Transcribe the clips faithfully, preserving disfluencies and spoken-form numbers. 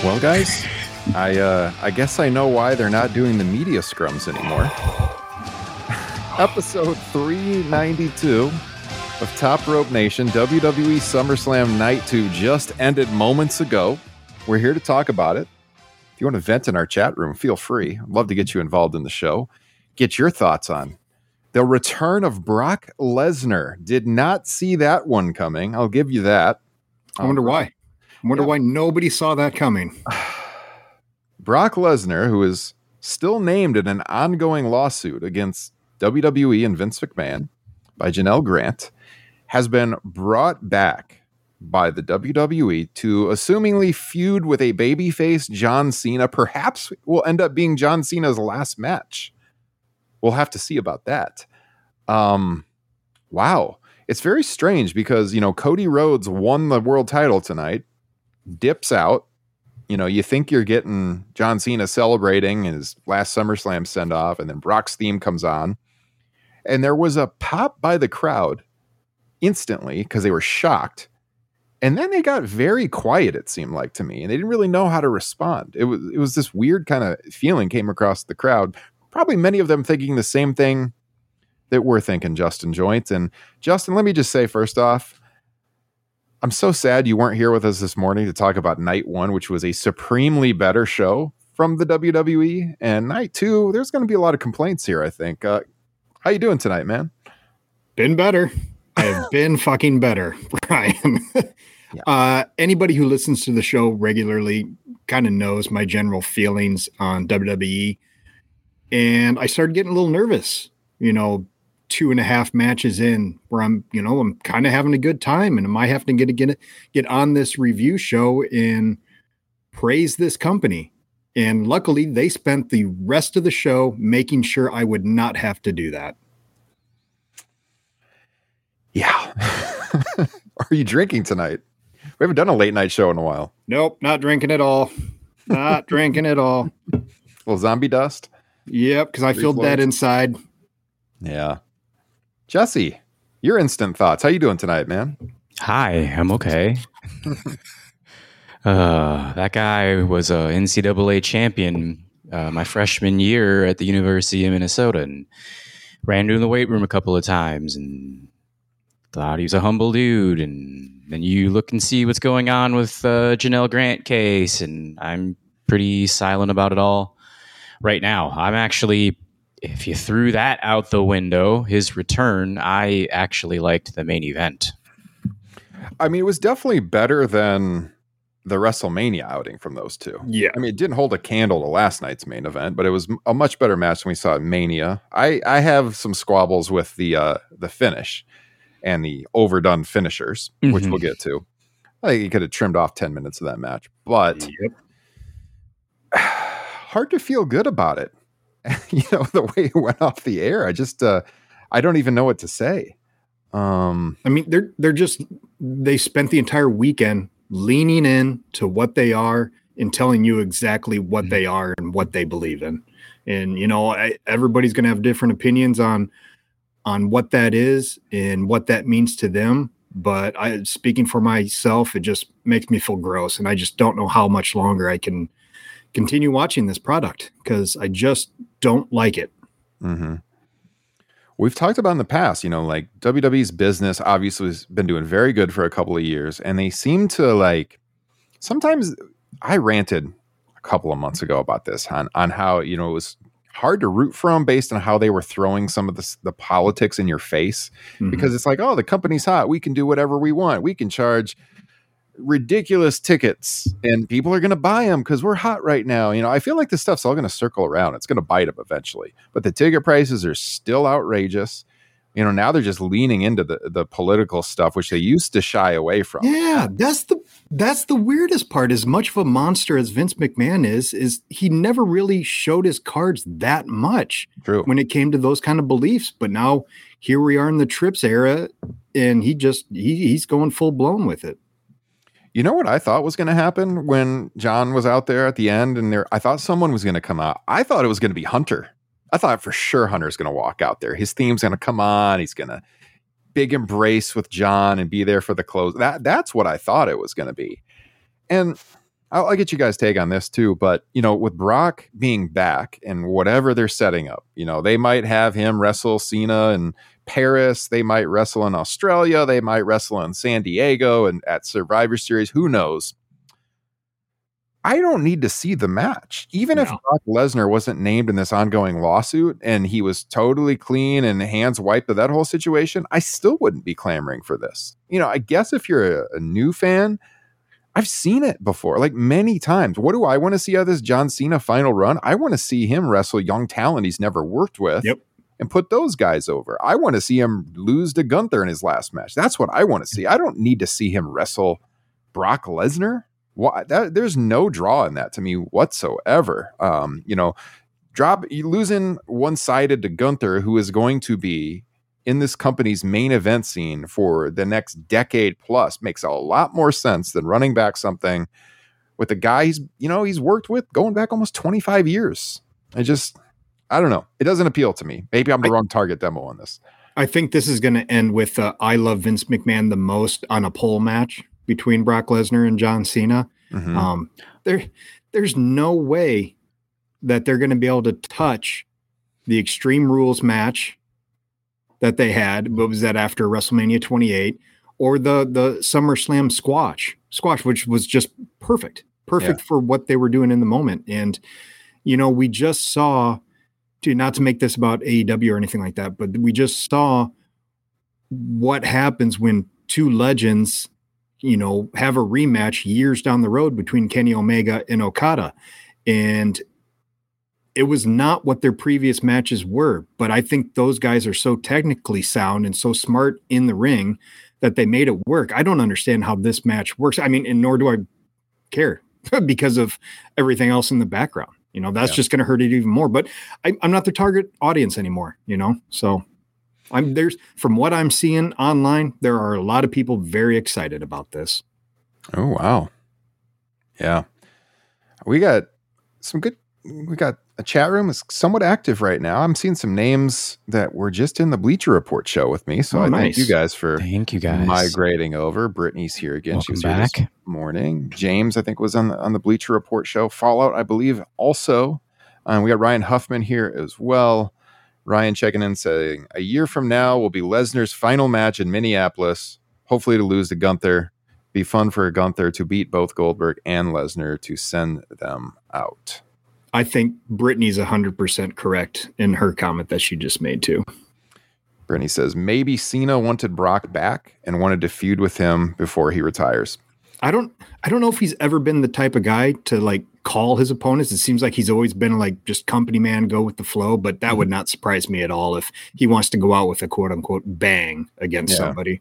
Well, guys, I uh, I guess I know why they're not doing the media scrums anymore. Episode three ninety-two of Top Rope Nation, W W E SummerSlam Night two just ended moments ago. We're here to talk about it. If you want to vent in our chat room, feel free. I'd love to get you involved in the show. Get your thoughts on the return of Brock Lesnar. Did not see that one coming. I'll give you that. I wonder um, why. I wonder yeah. why nobody saw that coming. Brock Lesnar, who is still named in an ongoing lawsuit against W W E and Vince McMahon by Janelle Grant, has been brought back by the W W E to assumingly feud with a babyface John Cena. Perhaps will end up being John Cena's last match. We'll have to see about that. Um, wow. It's very strange because, you know, Cody Rhodes won the world title tonight, dips out. You know, you think you're getting John Cena celebrating his last SummerSlam send-off, and then Brock's theme comes on. And there was a pop by the crowd instantly because they were shocked. And then they got very quiet, it seemed like to me, and they didn't really know how to respond. It was it was this weird kind of feeling came across the crowd. Probably many of them thinking the same thing that we're thinking, Justin Joint. And Justin, let me just say first off, I'm so sad you weren't here with us this morning to talk about night one, which was a supremely better show from the W W E. And night two, there's going to be a lot of complaints here, I think. Uh, how you doing tonight, man? Been better. I have been fucking better, Brian. yeah. uh, anybody who listens to the show regularly kind of knows my general feelings on W W E. And I started getting a little nervous, you know, two and a half matches in where I'm, you know, I'm kind of having a good time, and am I having to get, get, get on this review show and praise this company? And luckily they spent the rest of the show making sure I would not have to do that. Yeah. Are you drinking tonight? We haven't done a late night show in a while. Nope. Not drinking at all. Not drinking at all. A little zombie dust. Yep. Cause I feel dead inside. Yeah. Jesse, your instant thoughts. How you doing tonight, man? Hi, I'm okay. uh, that guy was a N C double A champion uh, my freshman year at the University of Minnesota, and ran to the weight room a couple of times and thought he was a humble dude. And then you look and see what's going on with uh, Janelle Grant case, and I'm pretty silent about it all right now. I'm actually... If you threw that out the window, his return, I actually liked the main event. I mean, it was definitely better than the WrestleMania outing from those two. Yeah. I mean, it didn't hold a candle to last night's main event, but it was a much better match than we saw at Mania. I, I have some squabbles with the uh, the finish and the overdone finishers, mm-hmm. which we'll get to. I think he could have trimmed off ten minutes of that match, but yep. hard to feel good about it. You know, the way it went off the air, I just, uh, I don't even know what to say. Um, I mean, they're, they're just, they spent the entire weekend leaning in to what they are and telling you exactly what mm-hmm. they are and what they believe in. And, you know, I, everybody's going to have different opinions on, on what that is and what that means to them. But I, speaking for myself, it just makes me feel gross. And I just don't know how much longer I can continue watching this product because I just don't like it. Mm-hmm. We've talked about in the past, you know, like W W E's business obviously has been doing very good for a couple of years, and they seem to like, sometimes I ranted a couple of months ago about this on, on how, you know, it was hard to root for them based on how they were throwing some of the, the politics in your face, mm-hmm. because it's like, oh, the company's hot. We can do whatever we want. We can charge ridiculous tickets and people are going to buy them because we're hot right now. You know, I feel like this stuff's all going to circle around. It's going to bite them eventually, but the ticket prices are still outrageous. You know, now they're just leaning into the, the political stuff, which they used to shy away from. Yeah. That's the, that's the weirdest part. As much of a monster as Vince McMahon is, is he never really showed his cards that much. True. When it came to those kind of beliefs. But now here we are in the Trips era, and he just, he, he's going full blown with it. You know what I thought was going to happen when John was out there at the end, and there, I thought someone was going to come out. I thought it was going to be Hunter. I thought for sure Hunter's going to walk out there. His theme's going to come on. He's going to big embrace with John and be there for the close. That that's what I thought it was going to be. And I'll, I'll get you guys' take on this too. But, you know, with Brock being back and whatever they're setting up, you know, they might have him wrestle Cena in Paris. They might wrestle in Australia. They might wrestle in San Diego and at Survivor Series. Who knows? I don't need to see the match. Even no. if Brock Lesnar wasn't named in this ongoing lawsuit and he was totally clean and hands wiped of that whole situation, I still wouldn't be clamoring for this. You know, I guess if you're a, a new fan, I've seen it before, like many times. What do I want to see out of this John Cena final run? I want to see him wrestle young talent he's never worked with yep. and put those guys over. I want to see him lose to Gunther in his last match. That's what I want to see. I don't need to see him wrestle Brock Lesnar. Why, that, there's no draw in that to me whatsoever. Um, you know, drop losing one-sided to Gunther, who is going to be in this company's main event scene for the next decade plus, makes a lot more sense than running back something with a guy he's, you know, he's worked with going back almost twenty-five years. I just, I don't know. It doesn't appeal to me. Maybe I'm the I, wrong target demo on this. I think this is going to end with uh, I love Vince McMahon the most on a pole match between Brock Lesnar and John Cena. Mm-hmm. Um, there, there's no way that they're going to be able to touch the Extreme Rules match that they had. What was that after WrestleMania twenty-eight, or the the SummerSlam squash, squash, which was just perfect, perfect yeah. for what they were doing in the moment. And you know, we just saw, to not to make this about A E W or anything like that, but we just saw what happens when two legends, you know, have a rematch years down the road between Kenny Omega and Okada. And it was not what their previous matches were, but I think those guys are so technically sound and so smart in the ring that they made it work. I don't understand how this match works. I mean, and nor do I care because of everything else in the background. You know, that's yeah. just going to hurt it even more, but I, I'm not the target audience anymore, you know? So I'm there's, from what I'm seeing online, there are a lot of people very excited about this. Oh, wow. Yeah. We got some good, we got a chat room is somewhat active right now. I'm seeing some names that were just in the Bleacher Report show with me. So oh, I nice. thank you guys for thank you guys. migrating over. Brittany's here again. Welcome she was back. here this morning. James, I think, was on the, on the Bleacher Report show. Fallout, I believe, also. Um, we got Ryan Huffman here as well. Ryan checking in saying, a year from now will be Lesnar's final match in Minneapolis, hopefully to lose to Gunther. Be fun for Gunther to beat both Goldberg and Lesnar to send them out. I think Brittany's one hundred percent correct in her comment that she just made too. Brittany says, maybe Cena wanted Brock back and wanted to feud with him before he retires. I don't I don't know if he's ever been the type of guy to like call his opponents. It seems like he's always been like just company man, go with the flow, but that would not surprise me at all if he wants to go out with a quote unquote bang against yeah. somebody.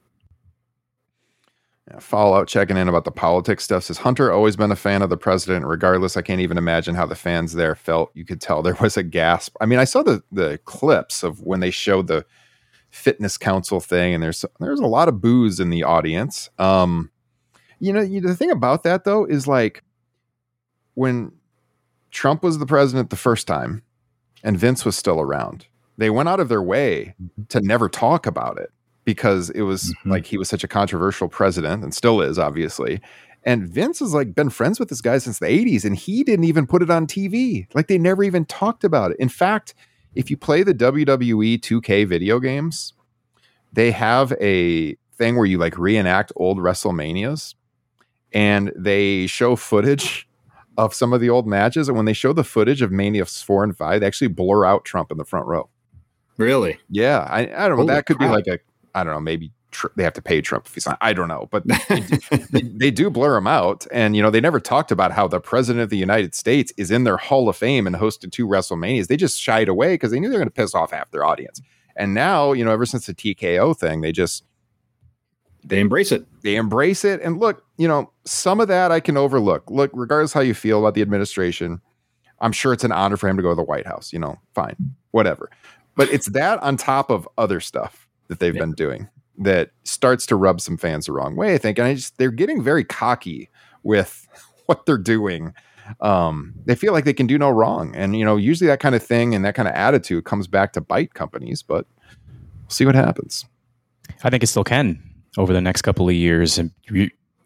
Yeah, Fallout checking in about the politics stuff says, Hunter always been a fan of the president. Regardless, I can't even imagine how the fans there felt. You could tell there was a gasp. I mean, I saw the the clips of when they showed the fitness council thing, and there's there's a lot of boos in the audience. Um, you know, you, the thing about that though is like when Trump was the president the first time, and Vince was still around, they went out of their way to never talk about it. Because it was mm-hmm. like he was such a controversial president and still is, obviously. And Vince has like been friends with this guy since the eighties, and he didn't even put it on T V. Like they never even talked about it. In fact, if you play the W W E two K video games, they have a thing where you like reenact old WrestleManias, and they show footage of some of the old matches. And when they show the footage of Mania four and five, they actually blur out Trump in the front row. Really? Yeah. I, I don't know. Holy that could crap. be like a, I don't know, maybe tr- they have to pay Trump if he's not, I don't know, but they do, they, they do blur him out. And, you know, they never talked about how the president of the United States is in their Hall of Fame and hosted two WrestleManias. They just shied away because they knew they were going to piss off half their audience. And now, you know, ever since the T K O thing, they just, they embrace it. They embrace it. And look, you know, some of that I can overlook. Look, regardless how you feel about the administration, I'm sure it's an honor for him to go to the White House, you know, fine, whatever. But it's that on top of other stuff that they've yeah. been doing that starts to rub some fans the wrong way, I think. And I just, they're getting very cocky with what they're doing. Um, they feel like they can do no wrong. And, you know, usually that kind of thing and that kind of attitude comes back to bite companies, but we'll see what happens. I think it still can over the next couple of years. And you,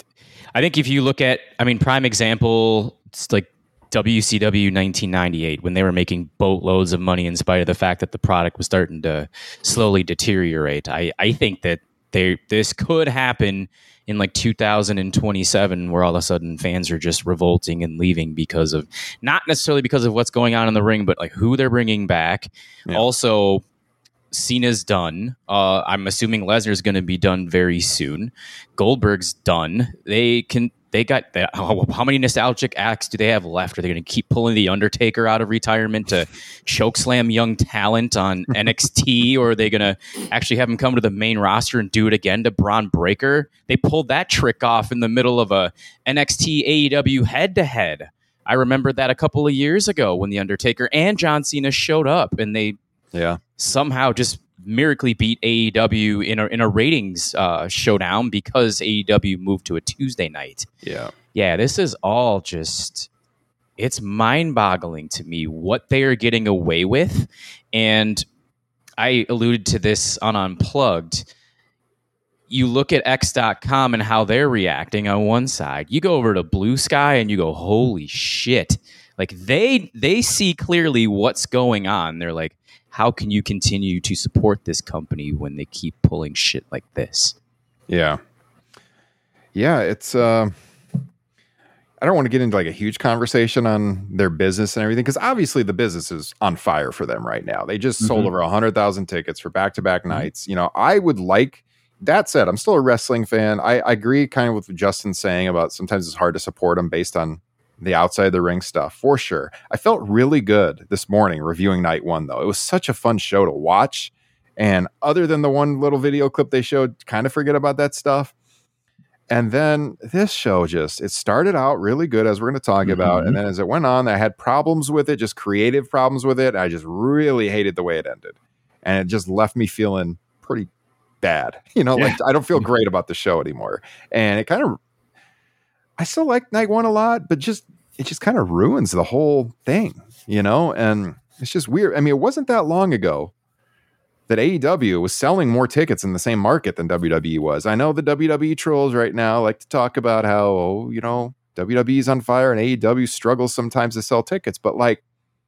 I think if you look at, I mean, prime example, it's like W C W nineteen ninety-eight when they were making boatloads of money in spite of the fact that the product was starting to slowly deteriorate. I, I think that they this could happen in like two thousand twenty-seven where all of a sudden fans are just revolting and leaving because of, not necessarily because of what's going on in the ring, but like who they're bringing back. Yeah. Also, Cena's done. Uh, I'm assuming Lesnar's going to be done very soon. Goldberg's done. They can. They got that. How, how many nostalgic acts do they have left? Are they going to keep pulling the Undertaker out of retirement to chokeslam young talent on N X T, or are they going to actually have him come to the main roster and do it again to Braun Breaker? They pulled that trick off in the middle of a N X T A E W head to head. I remember that a couple of years ago when the Undertaker and John Cena showed up, and they yeah somehow just miraculously beat A E W in a in a ratings uh, showdown because A E W moved to a Tuesday night. Yeah. Yeah, this is all just, it's mind-boggling to me what they are getting away with. And I alluded to this on Unplugged. You look at X dot com and how they're reacting on one side. You go over to Blue Sky and you go, holy shit. Like they they see clearly what's going on. They're like, how can you continue to support this company when they keep pulling shit like this? Yeah. Yeah, it's uh I don't want to get into like a huge conversation on their business and everything, because obviously the business is on fire for them right now. They just mm-hmm. sold over one hundred thousand tickets for back-to-back mm-hmm. nights. You know, I would like, that said, I'm still a wrestling fan. I, I agree kind of with what Justin's saying about sometimes it's hard to support them based on the outside of the ring stuff, for sure. I felt really good this morning reviewing night one, though. It was such a fun show to watch. And other than the one little video clip they showed, kind of forget about that stuff. And then this show just, it started out really good, as we're going to talk mm-hmm. about. And then as it went on, I had problems with it, just creative problems with it. I just really hated the way it ended. And it just left me feeling pretty bad. You know, yeah. like I don't feel great about the show anymore. And it kind of, I still like night one a lot, but just it just kind of ruins the whole thing, you know? And it's just weird. I mean, it wasn't that long ago that A E W was selling more tickets in the same market than W W E was. I know the W W E trolls right now like to talk about how, oh, you know, W W E's on fire and A E W struggles sometimes to sell tickets. But like,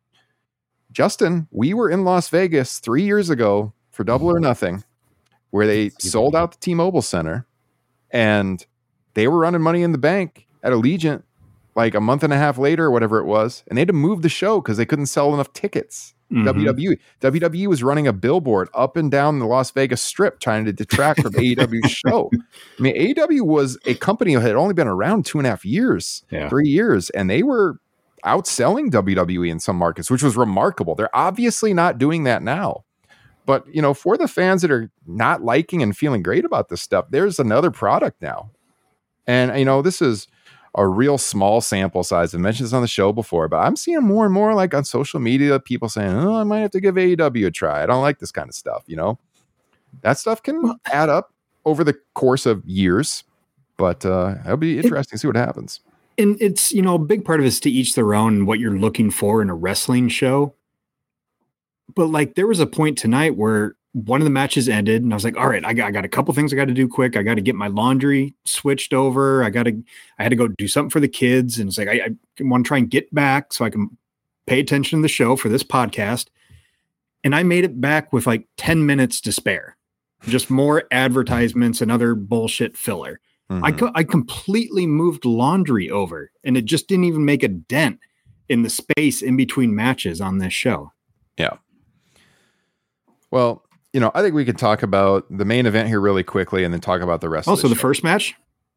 Justin, we were in Las Vegas three years ago for Double or Nothing, where they sold out the T-Mobile Center, and they were running Money in the Bank at Allegiant like a month and a half later or whatever it was. And they had to move the show because they couldn't sell enough tickets. Mm-hmm. W W E. W W E was running a billboard up and down the Las Vegas Strip trying to detract from A E W's show. I mean, A E W was a company that had only been around two and a half years, yeah. three years, and they were outselling W W E in some markets, which was remarkable. They're obviously not doing that now. But, you know, for the fans that are not liking and feeling great about this stuff, there's another product now. And, you know, this is a real small sample size. I mentioned this on the show before, but I'm seeing more and more like on social media, people saying, oh, I might have to give A E W a try. I don't like this kind of stuff. You know, that stuff can well, add up over the course of years, but uh, it'll be interesting it, to see what happens. And it's, you know, a big part of it is to each their own and what you're looking for in a wrestling show. But like, there was a point tonight where one of the matches ended and I was like, all right, I got, I got a couple things I got to do quick. I got to get my laundry switched over. I got to, I had to go do something for the kids. And it's like, I, I want to try and get back so I can pay attention to the show for this podcast. And I made it back with like ten minutes to spare, just more advertisements and other bullshit filler. Mm-hmm. I, co- I completely moved laundry over and it just didn't even make a dent in the space in between matches on this show. Yeah. Well, you know, I think we could talk about the main event here really quickly and then talk about the rest also, of the the first match?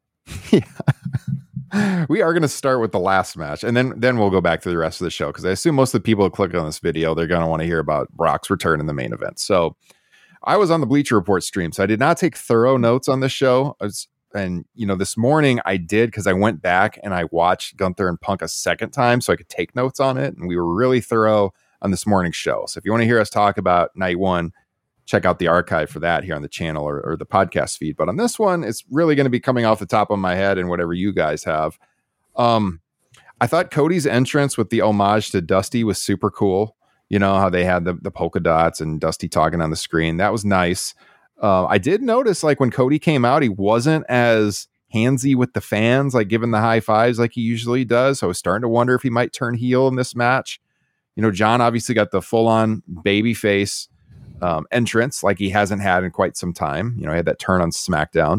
Yeah. We are going to start with the last match, and then, then we'll go back to the rest of the show, because I assume most of the people who click on this video, they're going to want to hear about Brock's return in the main event. So I was on the Bleacher Report stream, so I did not take thorough notes on this show. I was, and, you know, this morning I did, because I went back and I watched Gunther and Punk a second time so I could take notes on it, and we were really thorough on this morning's show. So if you want to hear us talk about night one, check out the archive for that here on the channel or, or the podcast feed. But on this one, it's really going to be coming off the top of my head and whatever you guys have. Um, I thought Cody's entrance with the homage to Dusty was super cool. You know, how they had the, the polka dots and Dusty talking on the screen. That was nice. Uh, I did notice, like, when Cody came out, he wasn't as handsy with the fans, like giving the high fives like he usually does. So I was starting to wonder if he might turn heel in this match. You know, John obviously got the full-on babyface um, entrance like he hasn't had in quite some time. You know, he had that turn on SmackDown.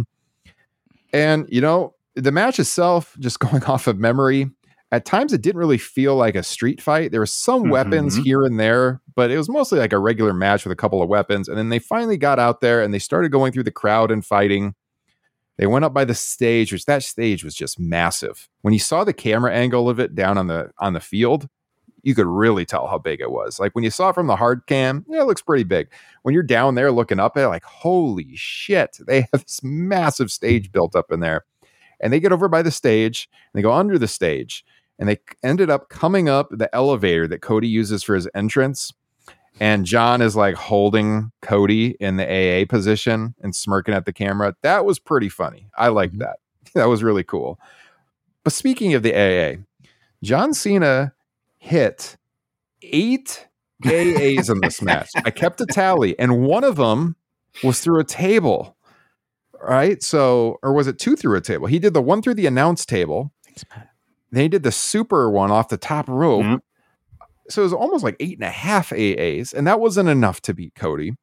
And, you know, the match itself, just going off of memory, at times it didn't really feel like a street fight. There were some mm-hmm. weapons here and there, but it was mostly like a regular match with a couple of weapons. And then they finally got out there and they started going through the crowd and fighting. They went up by the stage, which that stage was just massive. When you saw the camera angle of it down on the on the field, you could really tell how big it was. Like when you saw it from the hard cam, yeah, it looks pretty big. When you're down there looking up at it, like, holy shit, they have this massive stage built up in there. And they get over by the stage and they go under the stage and they ended up coming up the elevator that Cody uses for his entrance. And John is like holding Cody in the A A position and smirking at the camera. That was pretty funny. I liked mm-hmm. that. That was really cool. But speaking of the A A, John Cena hit eight A As in this match. I kept a tally, and one of them was through a table. Right? So, or was it two through a table? He did the one through the announce table. Thanks, Pat. Then he did the super one off the top rope. Mm-hmm. So it was almost like eight and a half A As, and that wasn't enough to beat Cody.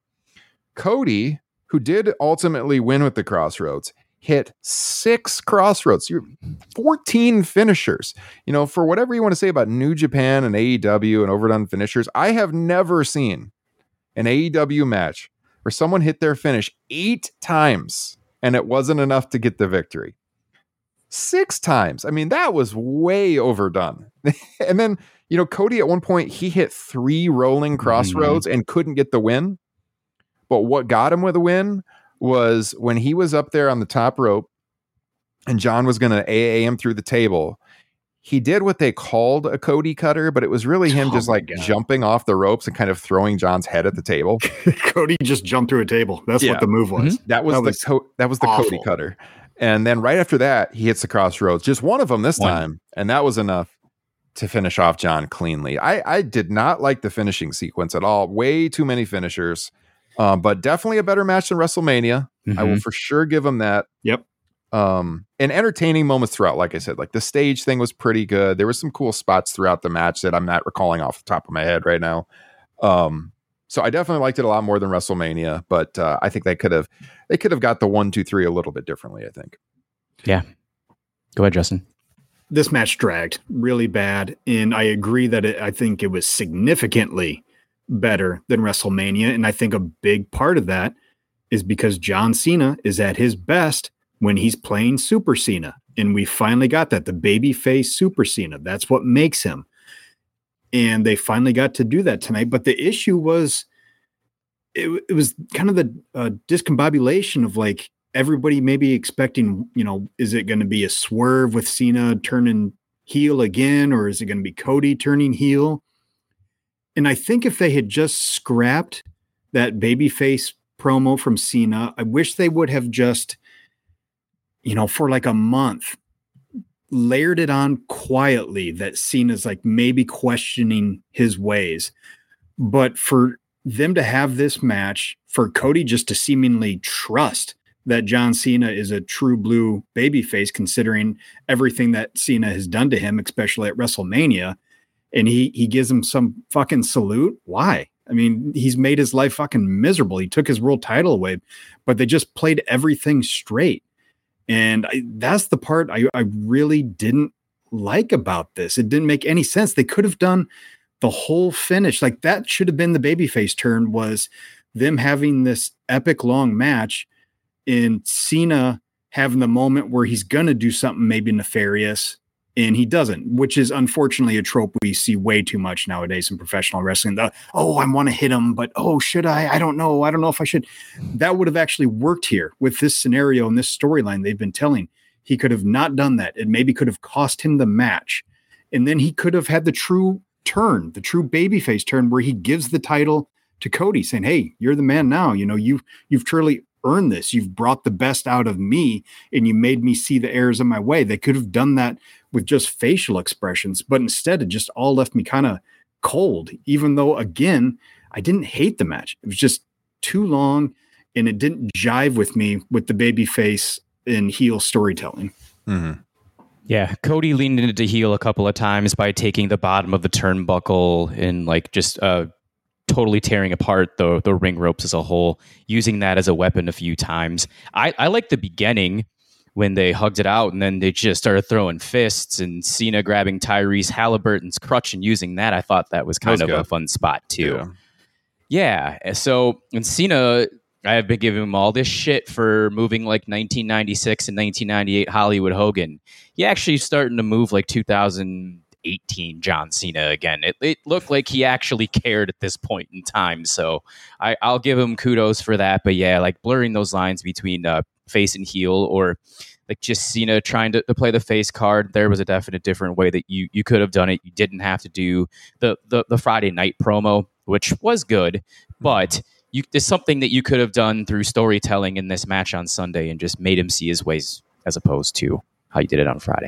Cody, who did ultimately win with the Crossroads, hit six Crossroads, fourteen finishers. You know, for whatever you want to say about New Japan and A E W and overdone finishers, I have never seen an A E W match where someone hit their finish eight times and it wasn't enough to get the victory. Six times. I mean, that was way overdone. And then, you know, Cody at one point, he hit three rolling Crossroads mm-hmm. and couldn't get the win. But what got him with a win was when he was up there on the top rope and John was going to A A him through the table. He did what they called a Cody cutter, but it was really him oh just like God. jumping off the ropes and kind of throwing John's head at the table. Cody just jumped through a table. That's yeah. what the move was. Mm-hmm. That was that the was co- that was the awful. Cody cutter. And then right after that, he hits the Crossroads, just one of them this one. time. And that was enough to finish off John cleanly. I, I did not like the finishing sequence at all. Way too many finishers, um, but definitely a better match than WrestleMania. Mm-hmm. I will for sure give him that. Yep. Um, and entertaining moments throughout. Like I said, like the stage thing was pretty good. There were some cool spots throughout the match that I'm not recalling off the top of my head right now. Um, so I definitely liked it a lot more than WrestleMania, but uh, I think they could have they could have got the one, two, three a little bit differently, I think. Yeah. Go ahead, Justin. This match dragged really bad, and I agree that it, I think it was significantly better than WrestleMania, and I think a big part of that is because John Cena is at his best when he's playing Super Cena, and we finally got that, the babyface Super Cena. That's what makes him. And they finally got to do that tonight. But the issue was, it, it was kind of the uh, discombobulation of like everybody maybe expecting, you know, is it going to be a swerve with Cena turning heel again, or is it going to be Cody turning heel? And I think if they had just scrapped that babyface promo from Cena, I wish they would have just, you know, for like a month, layered it on quietly that Cena's like maybe questioning his ways. But for them to have this match, for Cody just to seemingly trust that John Cena is a true blue babyface, considering everything that Cena has done to him, especially at WrestleMania, and he he gives him some fucking salute. Why? I mean, he's made his life fucking miserable. He took his world title away, but they just played everything straight. And I, that's the part I, I really didn't like about this. It didn't make any sense. They could have done the whole finish. Like that should have been the babyface turn, was them having this epic long match and Cena having the moment where he's going to do something maybe nefarious and he doesn't, which is unfortunately a trope we see way too much nowadays in professional wrestling. The, oh, I want to hit him, but oh, should I? I don't know. I don't know if I should. That would have actually worked here with this scenario and this storyline they've been telling. He could have not done that. It maybe could have cost him the match. And then he could have had the true turn, the true babyface turn, where he gives the title to Cody, saying, hey, you're the man now. You know, you've, you've truly earned this. You've brought the best out of me and you made me see the errors of my way. They could have done that with just facial expressions, but instead it just all left me kind of cold, even though, again, I didn't hate the match. It was just too long and it didn't jive with me with the babyface in heel storytelling. Mm-hmm. Yeah, Cody leaned into heel a couple of times by taking the bottom of the turnbuckle and like just uh, totally tearing apart the the ring ropes as a whole, using that as a weapon a few times. I, I like the beginning when they hugged it out and then they just started throwing fists and Cena grabbing Tyrese Halliburton's crutch and using that. I thought that was kind That was of good. a fun spot too. Yeah. Yeah. So, and Cena, I have been giving him all this shit for moving like nineteen ninety-six and nineteen ninety-eight Hollywood Hogan. He actually starting to move like two thousand eighteen John Cena again. It, it looked like he actually cared at this point in time. So I, I'll give him kudos for that. But yeah, like blurring those lines between uh, face and heel, or like just Cena trying to, to play the face card. There was a definite different way that you, you could have done it. You didn't have to do the, the, the Friday night promo, which was good, but you, it's something that you could have done through storytelling in this match on Sunday and just made him see his ways as opposed to how you did it on Friday.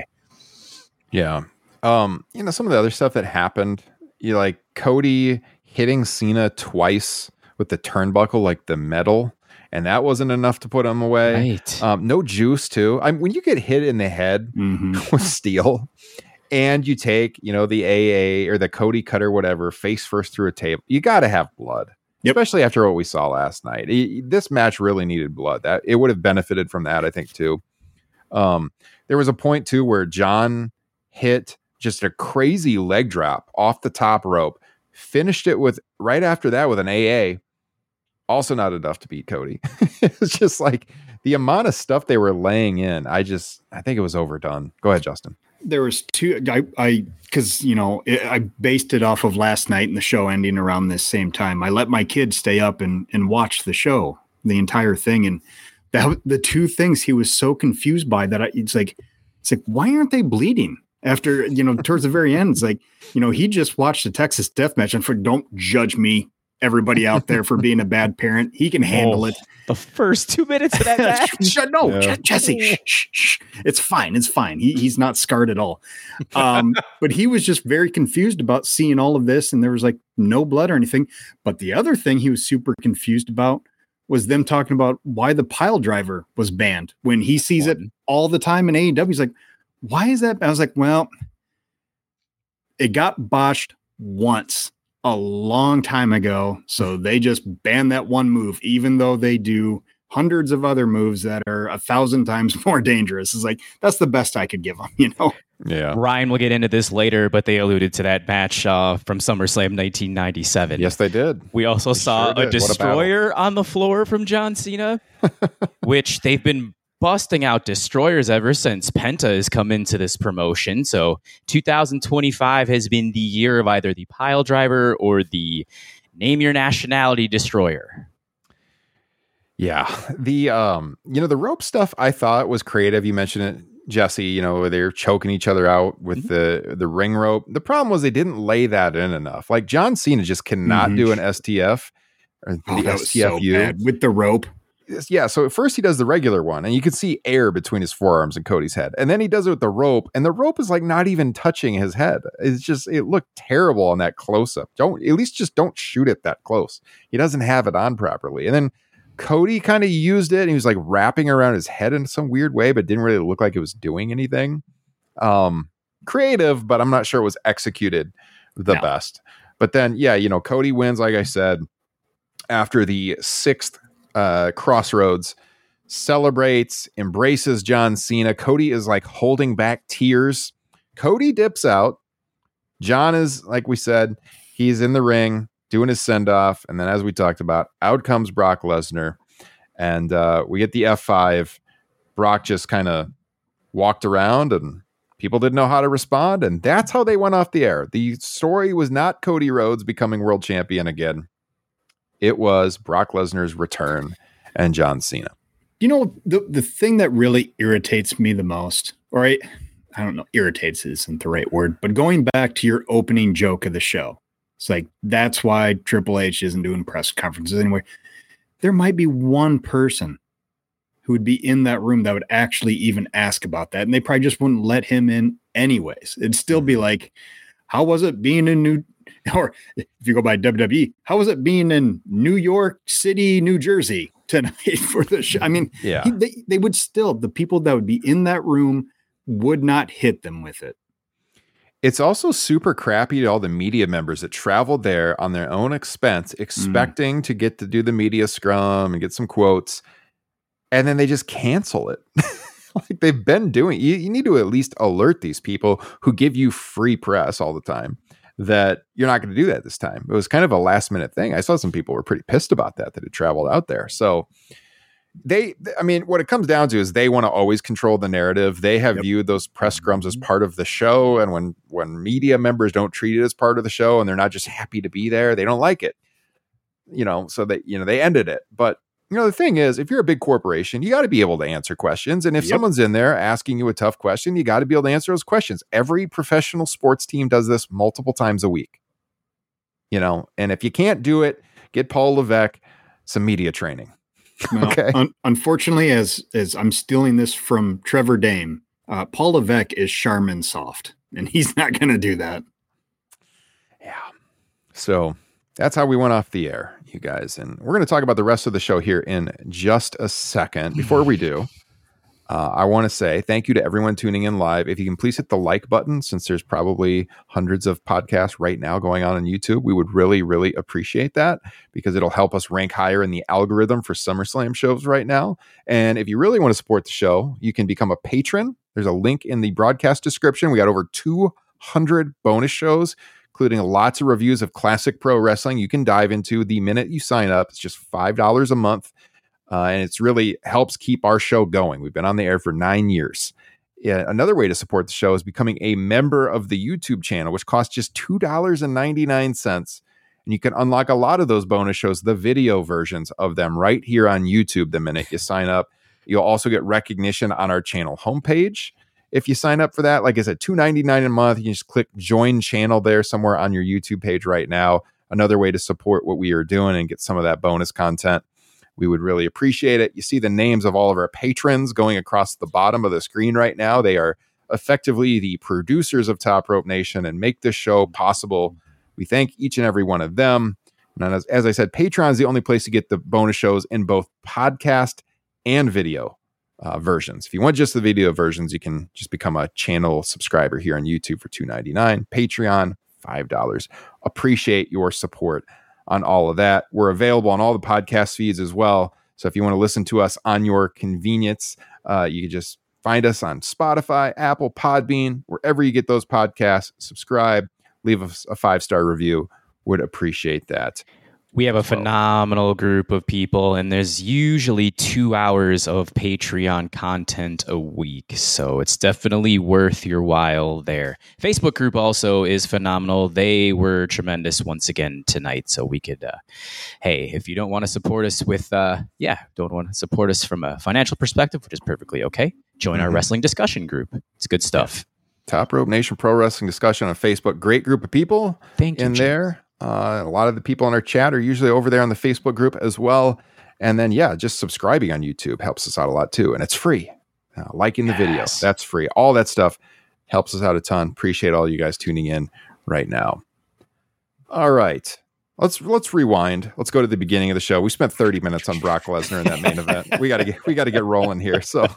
Yeah. Um, you know, some of the other stuff that happened, you like Cody hitting Cena twice with the turnbuckle, like the metal, and that wasn't enough to put him away. Right. Um, no juice too. I mean, when you get hit in the head Mm-hmm. with steel and you take, you know, the A A or the Cody cutter, whatever, face first through a table, you got to have blood. Yep. Especially after what we saw last night. It- this match really needed blood. That it would have benefited from that, I think, too. Um, there was a point too where John hit just a crazy leg drop off the top rope, finished it with right after that with an A A. Also not enough to beat Cody. It's just like the amount of stuff they were laying in. I just, I think it was overdone. Go ahead, Justin. There was two, I, I, cause you know, it, I based it off of last night and the show ending around this same time. I let my kids stay up and, and watch the show, the entire thing. And that the two things he was so confused by that I, it's like, it's like, why aren't they bleeding? After, you know, towards the very end, it's like, you know, he just watched the Texas Death Match and for don't judge me, everybody out there, for being a bad parent. He can handle Oh, it. The first two minutes of that match. Shut- no, Yeah. Je- Jesse, shh, shh, shh. It's fine. It's fine. He, he's not scarred at all. Um, but he was just very confused about seeing all of this, and there was like no blood or anything. But the other thing he was super confused about was them talking about why the pile driver was banned when he sees it all the time in A E W. He's like, why is that? I was like, well, it got botched once a long time ago. So they just banned that one move, even though they do hundreds of other moves that are a thousand times more dangerous. It's like, that's the best I could give them, you know? Yeah. Ryan will get into this later, but they alluded to that match uh, from SummerSlam nineteen ninety-seven. Yes, they did. We also They saw sure a did. What a battle. destroyer on the floor from John Cena, which they've been busting out destroyers ever since Penta has come into this promotion. So two thousand twenty-five has been the year of either the pile driver or the name your nationality destroyer. Yeah. The, um, you know, the rope stuff I thought was creative. You mentioned it, Jesse, you know, where they're choking each other out with Mm-hmm. the, the ring rope. The problem was they didn't lay that in enough. Like John Cena just cannot Mhm. do an S T F or Oh, the that was so S T F U. bad with the rope. Yeah, so at first he does the regular one, and you can see air between his forearms and Cody's head. And then he does it with the rope, and the rope is like not even touching his head. It's just, it looked terrible on that close up. Don't, at least just don't shoot it that close. He doesn't have it on properly. And then Cody kind of used it, and he was like wrapping around his head in some weird way, but didn't really look like it was doing anything. Um, creative, but I'm not sure it was executed the No. best. But then, yeah, you know, Cody wins, like I said, after the sixth uh, Crossroads, celebrates, embraces John Cena. Cody is like holding back tears. Cody dips out. John is, like we said, he's in the ring doing his send off. And then, as we talked about, out comes Brock Lesnar. And uh, we get the F five. Brock just kind of walked around and people didn't know how to respond. And that's how they went off the air. The story was not Cody Rhodes becoming world champion again. It was Brock Lesnar's return and John Cena. You know, the, the thing that really irritates me the most, or I, I don't know, irritates isn't the right word, but going back to your opening joke of the show, it's like, that's why Triple H isn't doing press conferences anymore. There might be one person who would be in that room that would actually even ask about that. And they probably just wouldn't let him in anyways. It'd still be like, how was it being in New, or if you go by W W E, how was it being in New York City, New Jersey? tonight for the show. I mean, Yeah. he, they, they would still, the people that would be in that room would not hit them with it. It's also super crappy to all the media members that traveled there on their own expense, expecting mm. to get to do the media scrum and get some quotes, and then they just cancel it. Like they've been doing. You, you need to at least alert these people who give you free press all the time that you're not going to do that this time. It was kind of a last minute thing. I saw some people were pretty pissed about that, that had traveled out there. So they, I mean, what it comes down to is they want to always control the narrative. They have yep. viewed those press scrums as part of the show. And when, when media members don't treat it as part of the show and they're not just happy to be there, they don't like it, you know, so they, you know, they ended it. But you know, the thing is, if you're a big corporation, you got to be able to answer questions. And if yep. someone's in there asking you a tough question, you got to be able to answer those questions. Every professional sports team does this multiple times a week. You know, and if you can't do it, get Paul Levesque some media training. Well, okay. Un- unfortunately, as as I'm stealing this from Trevor Dame, uh, Paul Levesque is Charmin soft, and he's not going to do that. Yeah. So that's how we went off the air, you guys. And we're going to talk about the rest of the show here in just a second. Before we do, uh, I want to say thank you to everyone tuning in live. If you can please hit the like button, since there's probably hundreds of podcasts right now going on on YouTube, we would really, really appreciate that because it'll help us rank higher in the algorithm for SummerSlam shows right now. And if you really want to support the show, you can become a patron. There's a link in the broadcast description. We got over two hundred bonus shows, including lots of reviews of classic pro wrestling you can dive into the minute you sign up. It's just five dollars a month. Uh, and it's really helps keep our show going. We've been on the air for nine years. Yeah, another way to support the show is becoming a member of the YouTube channel, which costs just two dollars and ninety-nine cents. And you can unlock a lot of those bonus shows, the video versions of them right here on YouTube the minute you sign up. You'll also get recognition on our channel homepage. If you sign up for that, like I said, two dollars and ninety-nine cents a month, you can just click join channel there somewhere on your YouTube page right now. Another way to support what we are doing and get some of that bonus content. We would really appreciate it. You see the names of all of our patrons going across the bottom of the screen right now. They are effectively the producers of Top Rope Nation and make this show possible. We thank each and every one of them. And as, as I said, Patreon is the only place to get the bonus shows in both podcast and video Uh, versions. If you want just the video versions, you can just become a channel subscriber here on YouTube for two dollars and ninety-nine cents. Patreon, five dollars. Appreciate your support on all of that. We're available on all the podcast feeds as well. So if you want to listen to us on your convenience, uh, you can just find us on Spotify, Apple, Podbean, wherever you get those podcasts. Subscribe, leave us a five-star review. Would appreciate that. We have a phenomenal group of people, and there's usually two hours of Patreon content a week. So it's definitely worth your while there. Facebook group also is phenomenal. They were tremendous once again tonight. So we could, uh, hey, if you don't want to support us with, uh, yeah, don't want to support us from a financial perspective, which is perfectly okay, join mm-hmm. our wrestling discussion group. It's good stuff. Top Rope Nation Pro Wrestling Discussion on Facebook. Great group of people Thank you, in Jim. there. Uh, a lot of the people in our chat are usually over there on the Facebook group as well. And then, yeah, just subscribing on YouTube helps us out a lot too. And it's free. Uh, liking the yes. video, that's free. All that stuff helps us out a ton. Appreciate all you guys tuning in right now. All right. Let's let's rewind. Let's go to the beginning of the show. We spent thirty minutes on Brock Lesnar in that main event. We gotta get we gotta get rolling here. So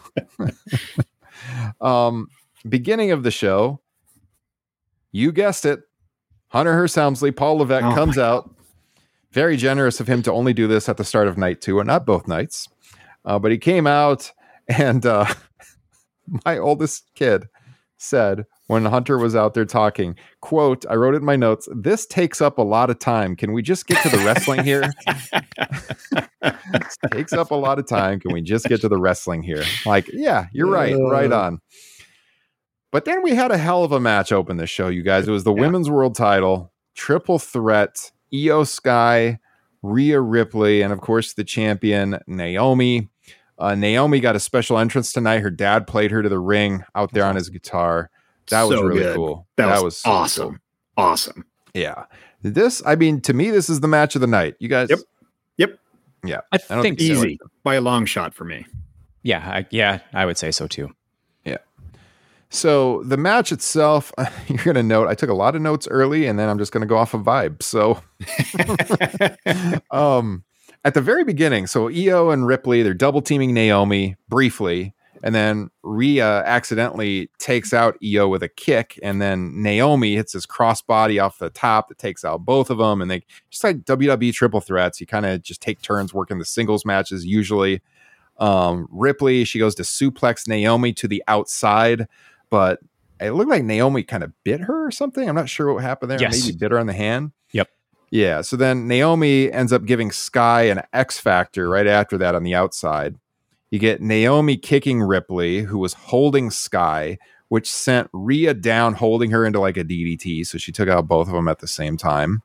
um beginning of the show, you guessed it. Hunter Hearst Helmsley, Paul Levesque oh comes out. Very generous of him to only do this at the start of night two and not both nights. Uh, but he came out and uh, my oldest kid said when Hunter was out there talking, quote, I wrote it in my notes, this takes up a lot of time. Can we just get to the wrestling here? This takes up a lot of time. Can we just get to the wrestling here? Like, yeah, you're right. Uh, right on. But then we had a hell of a match open this show, you guys. It was the yeah. women's world title, triple threat, Io Sky, Rhea Ripley, and of course the champion, Naomi. Uh, Naomi got a special entrance tonight. Her dad played her to the ring out there on his guitar. That so was really good. cool. That, that was, was so awesome. Cool. Awesome. Yeah. This, I mean, to me, this is the match of the night. You guys? Yep. Yep. Yeah. I, I think, think easy so. By a long shot for me. Yeah. I, yeah. I would say so too. So the match itself, you're going to note, I took a lot of notes early and then I'm just going to go off of vibe. So um, at the very beginning, so Io and Ripley, they're double teaming Naomi briefly, and then Rhea accidentally takes out Io with a kick, and then Naomi hits his crossbody off the top that takes out both of them, and they just like W W E triple threats. You kind of just take turns working the singles matches usually. Um, Ripley, she goes to suplex Naomi to the outside, but it looked like Naomi kind of bit her or something. I'm not sure what happened there. Yes. Maybe bit her on the hand. Yep. Yeah. So then Naomi ends up giving Sky an X Factor right after that on the outside. You get Naomi kicking Ripley, who was holding Sky, which sent Rhea down, holding her into like a D D T. So she took out both of them at the same time.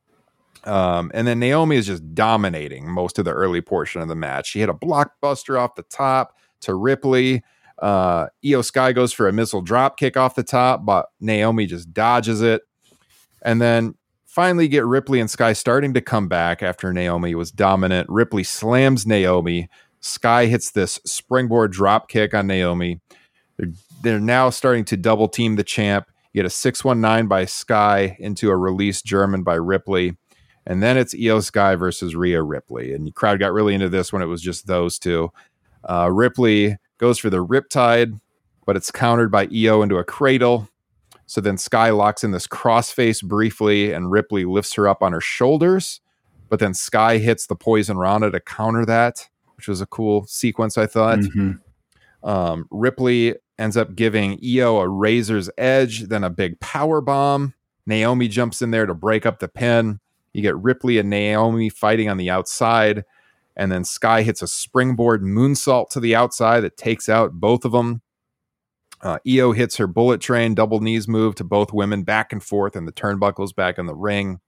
Um, and then Naomi is just dominating most of the early portion of the match. She hit a blockbuster off the top to Ripley. Uh, Io Sky goes for a missile drop kick off the top, but Naomi just dodges it. And then finally get Ripley and Sky starting to come back after Naomi was dominant. Ripley slams Naomi. Sky hits this springboard drop kick on Naomi. They're, they're now starting to double team the champ. You get a six one nine by Sky into a release German by Ripley. And then it's Io Sky versus Rhea Ripley. And the crowd got really into this when it was just those two. Uh, Ripley goes for the Riptide, but it's countered by Io into a cradle. So then Sky locks in this crossface briefly, and Ripley lifts her up on her shoulders. But then Sky hits the Poison Rana to counter that, which was a cool sequence, I thought. Mm-hmm. Um, Ripley ends up giving Io a razor's edge, then a big power bomb. Naomi jumps in there to break up the pin. You get Ripley and Naomi fighting on the outside, and then Sky hits a springboard moonsault to the outside that takes out both of them. Uh, Io hits her bullet train double knees move to both women back and forth, and the turnbuckles back in the ring.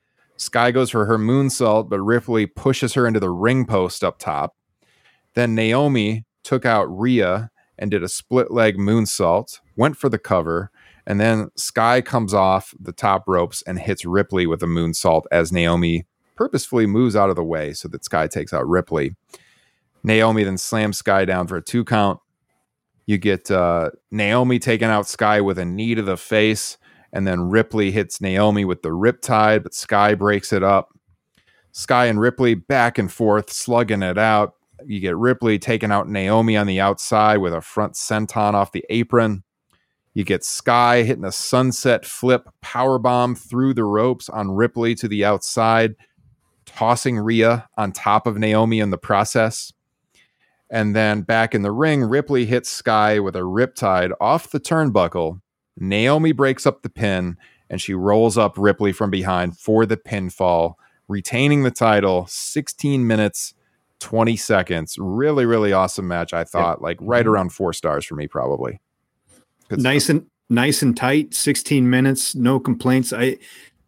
Sky goes for her moonsault, but Ripley pushes her into the ring post up top. Then Naomi took out Rhea and did a split leg moonsault, went for the cover, and then Sky comes off the top ropes and hits Ripley with a moonsault as Naomi purposefully moves out of the way so that Sky takes out Ripley. Naomi then slams Sky down for a two count. You get uh, Naomi taking out Sky with a knee to the face, and then Ripley hits Naomi with the Riptide, but Sky breaks it up. Sky and Ripley back and forth, slugging it out. You get Ripley taking out Naomi on the outside with a front senton off the apron. You get Sky hitting a sunset flip powerbomb through the ropes on Ripley to the outside, tossing Rhea on top of Naomi in the process. And then back in the ring, Ripley hits Sky with a Riptide off the turnbuckle. Naomi breaks up the pin, and she rolls up Ripley from behind for the pinfall, retaining the title. sixteen minutes, twenty seconds. Really, really awesome match, I thought. Yep. Like right around four stars for me, probably. Good nice stuff. and nice and tight. sixteen minutes, no complaints. I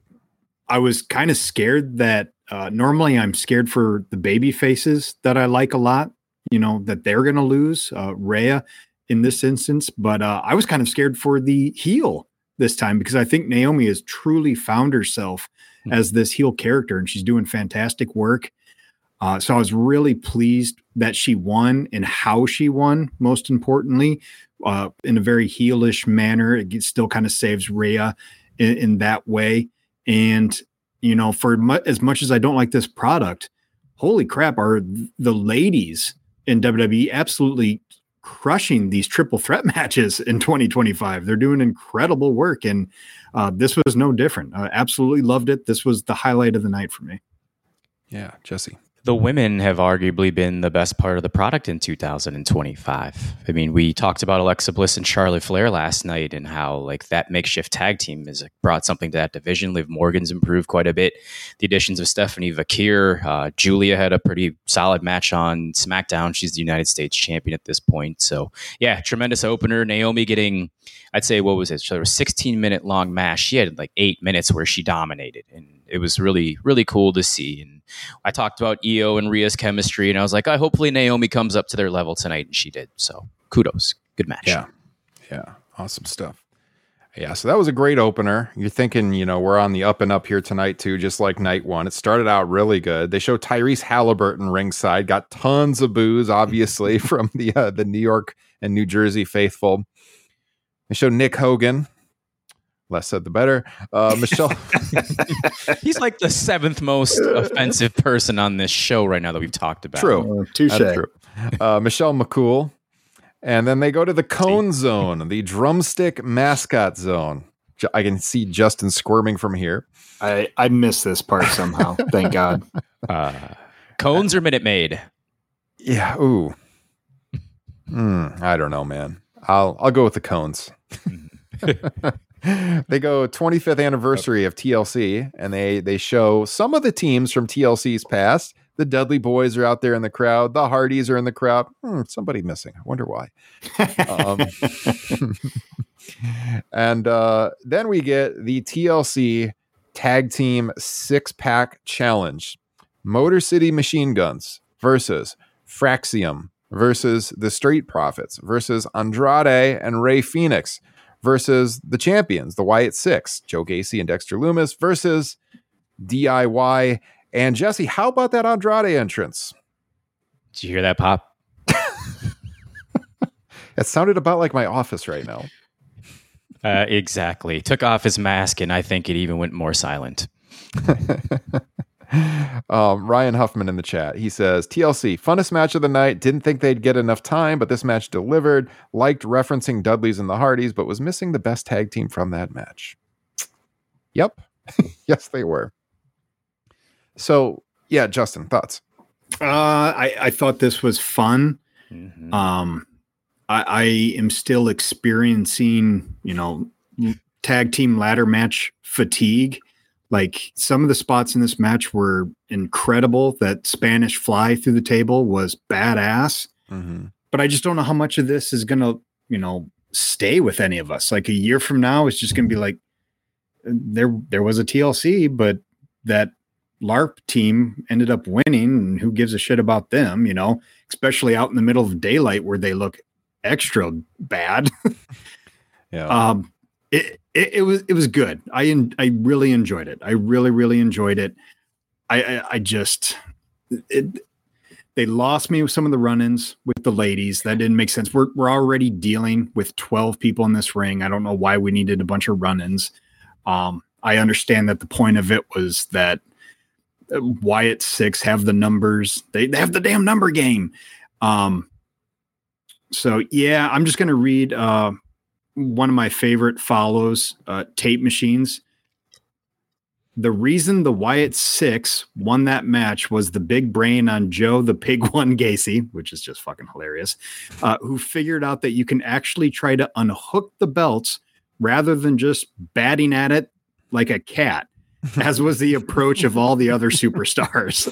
I was kind of scared that uh, normally I'm scared for the baby faces that I like a lot. You know that they're going to lose, uh, Rhea in this instance. But uh, I was kind of scared for the heel this time because I think Naomi has truly found herself mm-hmm. as this heel character, and she's doing fantastic work. Uh, so I was really pleased that she won and how she won, most importantly, uh, in a very heelish manner. It still kind of saves Rhea in, in that way. And, you know, for mu- as much as I don't like this product, holy crap, are the ladies in W W E absolutely crushing these triple threat matches in twenty twenty-five. They're doing incredible work. And uh, this was no different. I absolutely loved it. This was the highlight of the night for me. Yeah, Jesse. The women have arguably been the best part of the product in two thousand twenty-five. I mean, we talked about Alexa Bliss and Charlotte Flair last night and how like that makeshift tag team has brought something to that division. Liv Morgan's improved quite a bit. The additions of Stephanie Vakir, uh, Julia had a pretty solid match on SmackDown. She's the United States champion at this point. So yeah, tremendous opener. Naomi getting, I'd say, what was it? So there was a sixteen minute long match. She had like eight minutes where she dominated, and it was really, really cool to see. And I talked about Io and Rhea's chemistry, and I was like, oh, hopefully Naomi comes up to their level tonight, and she did. So kudos. Good match. Yeah. Yeah. Awesome stuff. Yeah. So that was a great opener. You're thinking, you know, we're on the up and up here tonight too, just like night one. It started out really good. They showed Tyrese Halliburton ringside, got tons of boos, obviously, from the, uh, the New York and New Jersey faithful. They showed Nick Hogan Less said, the better. Uh, Michelle. He's like the seventh most offensive person on this show right now that we've talked about. True. Uh, touche. That's true. Uh, Michelle McCool. And then they go to the cone zone, the drumstick mascot zone. Ju- I can see Justin squirming from here. I, I missed this part somehow. Thank God. Uh, cones or Minute Maid? Yeah. Ooh. Mm, I don't know, man. I'll I'll go with the cones. They go twenty-fifth anniversary of T L C, and they they show some of the teams from T L C's past. The Dudley Boys are out there in the crowd. The Hardys are in the crowd. Hmm, somebody missing. I wonder why. um, and uh, then we get the T L C Tag Team Six Pack Challenge: Motor City Machine Guns versus Fraxium versus the Street Profits versus Andrade and Ray Phoenix versus the champions, the Wyatt Six, Joe Gacy and Dexter Loomis versus D I Y. And Jesse, how about that Andrade entrance? Did you hear that, Pop? It sounded about like my office right now. Uh, exactly. Took off his mask, and I think it even went more silent. um, Ryan Huffman in the chat. He says, T L C, funnest match of the night. Didn't think they'd get enough time, but this match delivered. Liked referencing Dudley's and the Hardys, but was missing the best tag team from that match. Yep. Yes, they were. So, yeah, Justin, thoughts? Uh, I, I thought this was fun. Mm-hmm. Um, I, I am still experiencing, you know, tag team ladder match fatigue. Like, some of the spots in this match were incredible. That Spanish fly through the table was badass. Mm-hmm. But I just don't know how much of this is going to, you know, stay with any of us. Like, a year from now, it's just going to be like, there, there was a T L C, but that LARP team ended up winning, and who gives a shit about them, you know, especially out in the middle of daylight where they look extra bad. Yeah. Um, it, it, it was, it was good. I, en- I really enjoyed it. I really, really enjoyed it. I, I, I just, it, they lost me with some of the run-ins with the ladies. That didn't make sense. We're, we're already dealing with twelve people in this ring. I don't know why we needed a bunch of run-ins. Um, I understand that the point of it was that Wyatt Six have the numbers. They, they have the damn number game. Um, so yeah, I'm just going to read, uh, one of my favorite follows, uh, Tape Machines. The reason the Wyatt Six won that match was the big brain on Joe the Pig One Gacy, which is just fucking hilarious, uh, who figured out that you can actually try to unhook the belts rather than just batting at it like a cat, as was the approach of all the other superstars.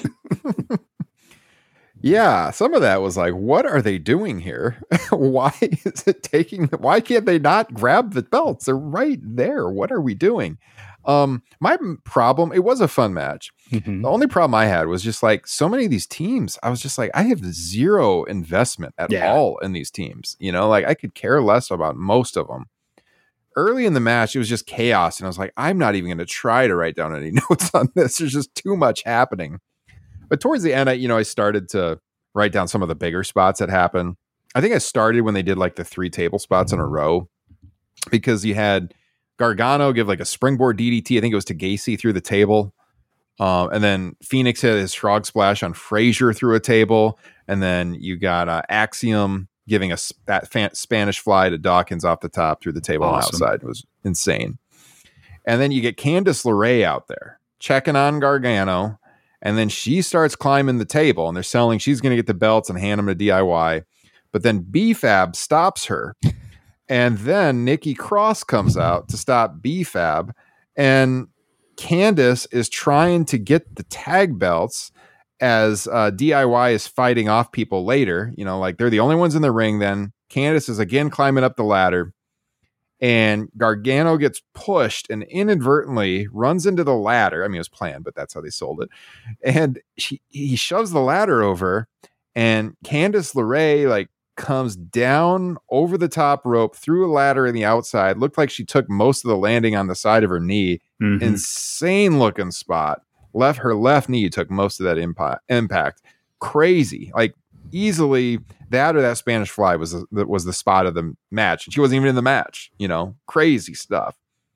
Yeah, some of that was like, what are they doing here? Why is it taking, why can't they not grab the belts? They're right there. What are we doing? Um, my problem, it was a fun match. Mm-hmm. The only problem I had was just like so many of these teams, I was just like, I have zero investment at Yeah. all in these teams. You know, like I could care less about most of them. Early in the match, it was just chaos. And I was like, I'm not even going to try to write down any notes on this. There's just too much happening. But towards the end, I, you know, I started to write down some of the bigger spots that happened. I think I started when they did like the three table spots in a row, because you had Gargano give like a springboard D D T. I think it was to Gacy through the table. Um, and then Phoenix hit his frog splash on Frazier through a table. And then you got uh, Axiom giving a sp- fan- Spanish fly to Dawkins off the top through the table Awesome. on the outside. It was insane. And then you get Candice LeRae out there checking on Gargano. And then she starts climbing the table, and they're selling. She's going to get the belts and hand them to D I Y. But then B-Fab stops her. And then Nikki Cross comes out to stop B-Fab. And Candice is trying to get the tag belts as uh, D I Y is fighting off people later. You know, like they're the only ones in the ring then. Candice is again climbing up the ladder. And Gargano gets pushed and inadvertently runs into the ladder. I mean, it was planned, but that's how they sold it. And she, he shoves the ladder over, and Candice LeRae like comes down over the top rope through a ladder in the outside. Looked like she took most of the landing on the side of her knee. Mhm. Insane looking spot. Left her left knee took most of that impact. Impact. Crazy. Like easily that or that Spanish fly was the, was the spot of the match. She wasn't even in the match. You know, crazy stuff.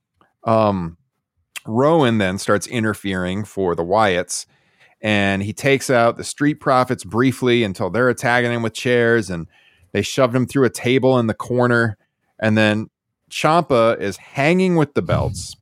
Um, Rowan then starts interfering for the Wyatts, and he takes out the Street Profits briefly until they're attacking him with chairs, and they shoved him through a table in the corner. And then Ciampa is hanging with the belts.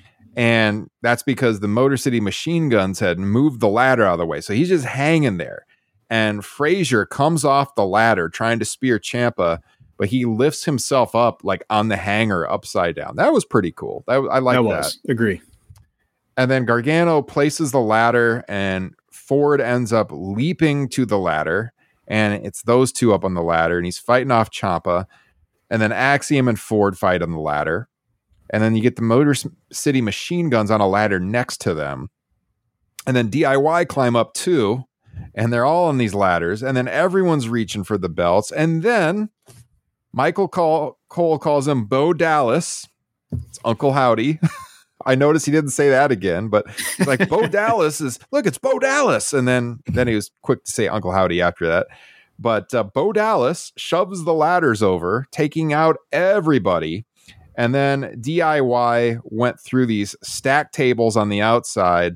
And that's because the Motor City Machine Guns had moved the ladder out of the way. So he's just hanging there. And Frazier comes off the ladder trying to spear Ciampa, but he lifts himself up like on the hanger upside down. That was pretty cool. That I like that. Was. that. Agree. And then Gargano places the ladder, and Ford ends up leaping to the ladder. And it's those two up on the ladder, and he's fighting off Ciampa. And then Axiom and Ford fight on the ladder. And then you get the Motor City Machine Guns on a ladder next to them. And then D I Y climb up too. And they're all on these ladders. And then everyone's reaching for the belts. And then Michael Cole, Cole calls him Bo Dallas. It's Uncle Howdy. I noticed he didn't say that again, but he's like, Bo Dallas is, look, it's Bo Dallas. And then, then he was quick to say Uncle Howdy after that. But uh, Bo Dallas shoves the ladders over, taking out everybody. And then D I Y went through these stacked tables on the outside.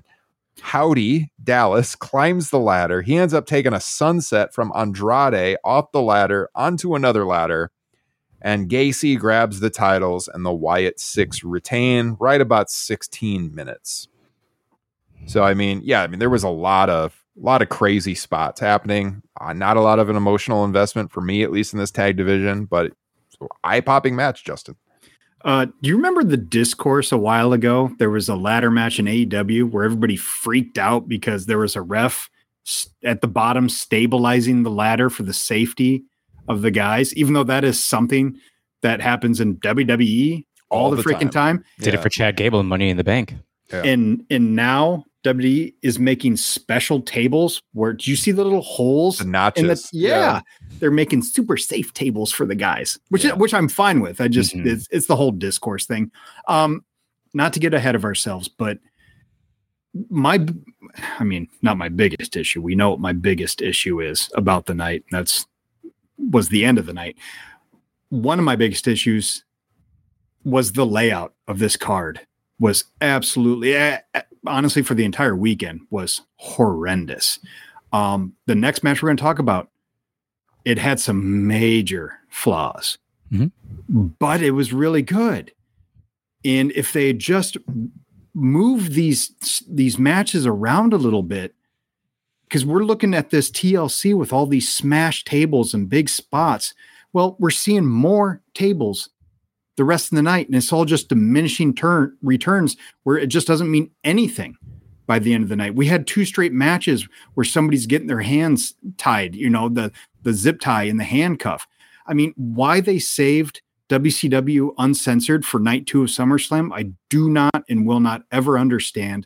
Howdy Dallas climbs the ladder. He ends up taking a sunset from Andrade off the ladder onto another ladder. And Gacy grabs the titles, and the Wyatt Six retain right about sixteen minutes. So, I mean, yeah, I mean, there was a lot of a lot of crazy spots happening. Uh, not a lot of an emotional investment for me, at least in this tag division, but eye-popping match, Justin. Uh, do you remember the discourse a while ago? There was a ladder match in A E W where everybody freaked out because there was a ref at the bottom stabilizing the ladder for the safety of the guys, even though that is something that happens in W W E all, all the, the freaking time. time. Did yeah. it for Chad Gable and Money in the Bank. Yeah. And and now W W E is making special tables where, do you see the little holes? The notches. The, yeah, yeah, they're making super safe tables for the guys, which yeah. which I'm fine with. I just mm-hmm. it's, it's the whole discourse thing. Um, not to get ahead of ourselves, but my, I mean, not my biggest issue. We know what my biggest issue is about the night. That's was the end of the night. One of my biggest issues was the layout of this card. Was absolutely, uh, honestly, for the entire weekend, was horrendous. Um, the next match we're going to talk about, it had some major flaws, mm-hmm. but it was really good. And if they just moved these these matches around a little bit, because we're looking at this T L C with all these smashed tables and big spots, well, we're seeing more tables the rest of the night, and it's all just diminishing turn returns where it just doesn't mean anything by the end of the night. We had two straight matches where somebody's getting their hands tied, you know, the, the zip tie and the handcuff. I mean, why they saved W C W Uncensored for night two of SummerSlam, I do not and will not ever understand.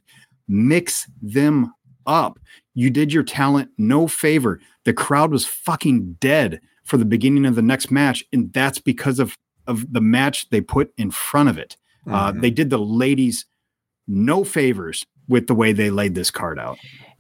Mix them up. You did your talent no favor. The crowd was fucking dead for the beginning of the next match, and that's because of of the match they put in front of it. Mm-hmm. Uh, they did the ladies no favors with the way they laid this card out.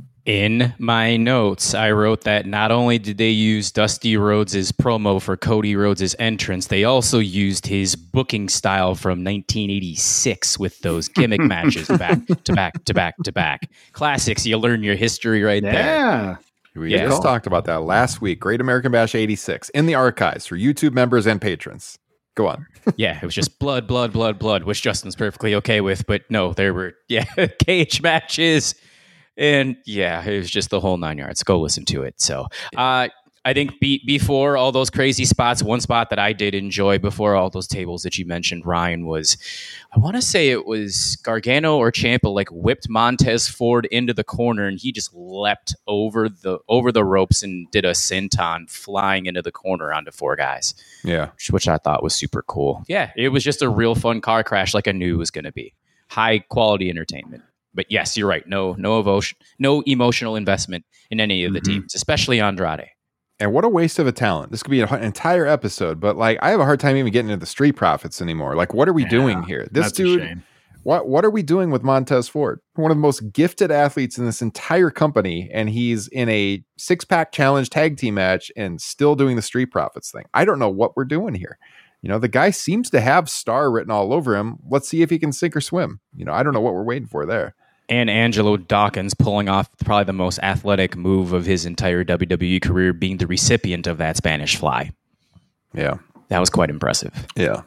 In my notes, I wrote that not only did they use Dusty Rhodes' promo for Cody Rhodes' entrance, they also used his booking style from nineteen eighty-six with those gimmick matches back to back to back to back. Classics. You learn your history right yeah. there. Yeah. We yeah. just talked about that last week. Great American Bash eighty-six in the archives for YouTube members and patrons. Go on. Yeah, it was just blood, blood, blood, blood, which Justin's perfectly okay with. But no, there were, yeah, cage matches. And yeah, it was just the whole nine yards. Go listen to it. So uh, I think be, before all those crazy spots, one spot that I did enjoy before all those tables that you mentioned, Ryan, was, I want to say it was Gargano or Ciampa, like whipped Montez Ford into the corner, and he just leapt over the over the ropes and did a senton flying into the corner onto four guys. Yeah. Which, which I thought was super cool. Yeah, it was just a real fun car crash like I knew it was going to be. High quality entertainment. But yes, you're right. No, no emotion, no emotional investment in any of the mm-hmm. teams, especially Andrade. And what a waste of a talent. This could be an entire episode, but like I have a hard time even getting into the Street Profits anymore. Like, what are we yeah, doing here? This dude, what what are we doing with Montez Ford? One of the most gifted athletes in this entire company, and he's in a six-pack challenge tag team match and still doing the Street Profits thing. I don't know what we're doing here. you know, the guy seems to have star written all over him. Let's see if he can sink or swim. You know, I don't know what we're waiting for there. And Angelo Dawkins pulling off probably the most athletic move of his entire W W E career, being the recipient of that Spanish fly. Yeah. That was quite impressive. Yeah.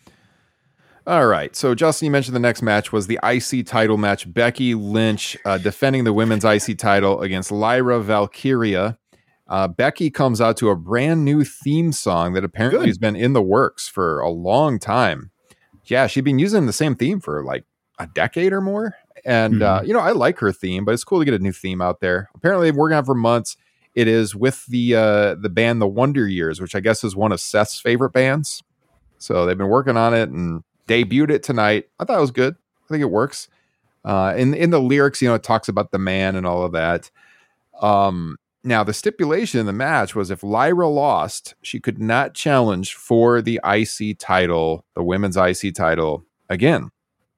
All right. So, Justin, you mentioned the next match was the I C title match. Becky Lynch uh, defending the women's I C title against Lyra Valkyria. Uh, Becky comes out to a brand new theme song that apparently Good. has been in the works for a long time. Yeah, she'd been using the same theme for like a decade or more. And, mm-hmm. uh, you know, I like her theme, but it's cool to get a new theme out there. Apparently, they've been working on it for months. It is with the uh, the band The Wonder Years, which I guess is one of Seth's favorite bands. So they've been working on it and debuted it tonight. I thought it was good. I think it works. Uh, in, in the lyrics, you know, it talks about the man and all of that. Um, now, the stipulation in the match was if Lyra lost, she could not challenge for the I C title, the women's I C title, again.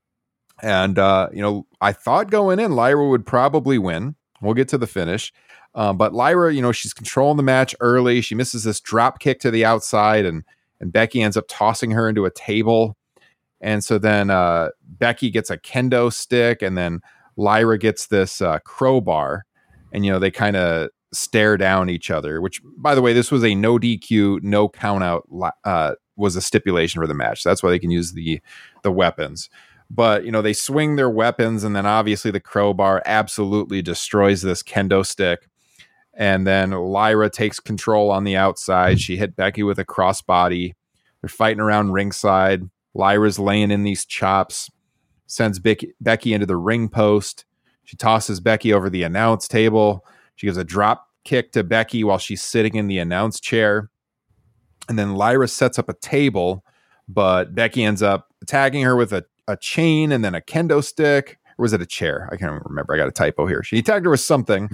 And, uh, you know, I thought going in, Lyra would probably win. We'll get to the finish. Um, but Lyra, you know, she's controlling the match early. She misses this drop kick to the outside, and and Becky ends up tossing her into a table. And so then uh, Becky gets a kendo stick, and then Lyra gets this uh, crowbar. And, you know, they kind of stare down each other, which, by the way, this was a no D Q, no count out uh, was a stipulation for the match. So that's why they can use the the weapons. But, you know, they swing their weapons, and then obviously the crowbar absolutely destroys this kendo stick. And then Lyra takes control on the outside. She hit Becky with a crossbody. They're fighting around ringside. Lyra's laying in these chops, sends Becky, Becky into the ring post. She tosses Becky over the announce table. She gives a drop kick to Becky while she's sitting in the announce chair. And then Lyra sets up a table, but Becky ends up attacking her with a, a chain and then a kendo stick. Or was it a chair? I can't remember. I got a typo here. She attacked her with something.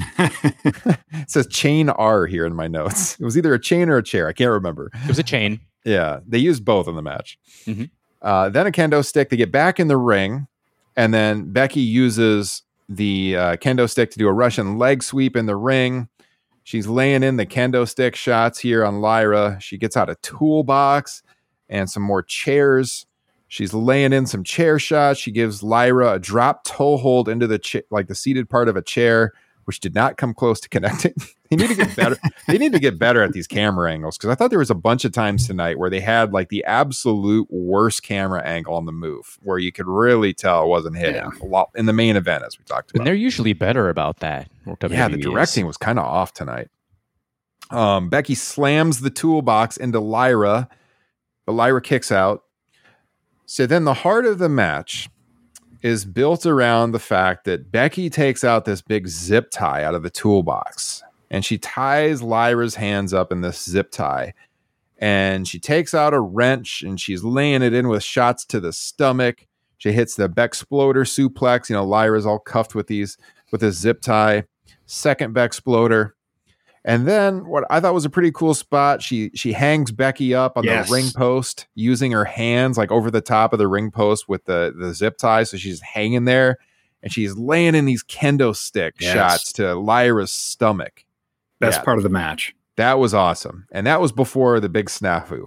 It says chain R here in my notes. It was either a chain or a chair. I can't remember. It was a chain. Yeah. They used both in the match. Mm-hmm. Uh, then a kendo stick. They get back in the ring. And then Becky uses the uh, kendo stick to do a Russian leg sweep in the ring. She's laying in the kendo stick shots here on Lyra. She gets out a toolbox and some more chairs. She's laying in some chair shots. She gives Lyra a drop toe hold into the cha- like the seated part of a chair, which did not come close to connecting. They need to get better. They need to get better at these camera angles, because I thought there was a bunch of times tonight where they had like the absolute worst camera angle on the move, where you could really tell it wasn't hitting yeah. a lot in the main event, as we talked about. And they're usually better about that. Yeah, the directing was kind of off tonight. Um, Becky slams the toolbox into Lyra, but Lyra kicks out. So then the heart of the match is built around the fact that Becky takes out this big zip tie out of the toolbox, and she ties Lyra's hands up in this zip tie, and she takes out a wrench and she's laying it in with shots to the stomach. She hits the Bexploder suplex. You know, Lyra's all cuffed with these, with this zip tie. Second Bexploder. And then what I thought was a pretty cool spot, she she hangs Becky up on yes. the ring post using her hands like over the top of the ring post with the, the zip tie. So she's hanging there, and she's laying in these kendo stick yes. shots to Lyra's stomach. Best yeah, part of the match. That was awesome. And that was before the big snafu.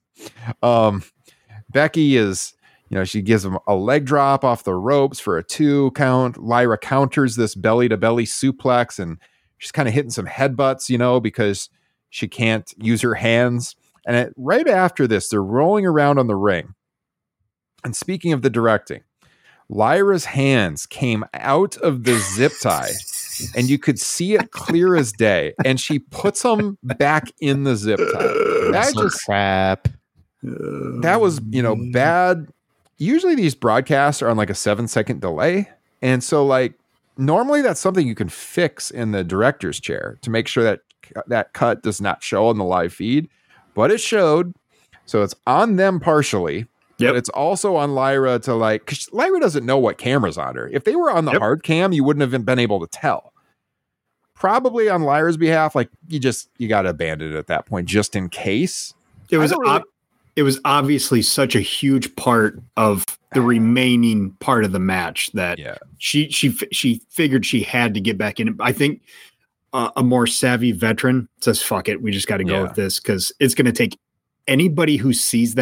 um, Becky is, you know, she gives him a leg drop off the ropes for a two count. Lyra counters this belly to belly suplex, and she's kind of hitting some headbutts, you know, because she can't use her hands. And it, right after this, they're rolling around on the ring. And speaking of the directing, Lyra's hands came out of the zip tie, and you could see it clear as day. And she puts them back in the zip tie. That Some just crap. That was, you know, bad. Usually these broadcasts are on like a seven second delay. And so like, normally that's something you can fix in the director's chair to make sure that that cut does not show on the live feed, but it showed. So it's on them partially. Yep. But it's also on Lyra to like, because Lyra doesn't know what camera's on her. If they were on the yep. hard cam, you wouldn't have been able to tell. Probably on Lyra's behalf, like you just, you got to abandon it at that point, just in case. It was, really- ob- it was obviously such a huge part of the remaining part of the match that yeah. she she she figured she had to get back in. I think uh, a more savvy veteran says, "Fuck it, we just got to go yeah. with this," because it's going to take anybody who sees that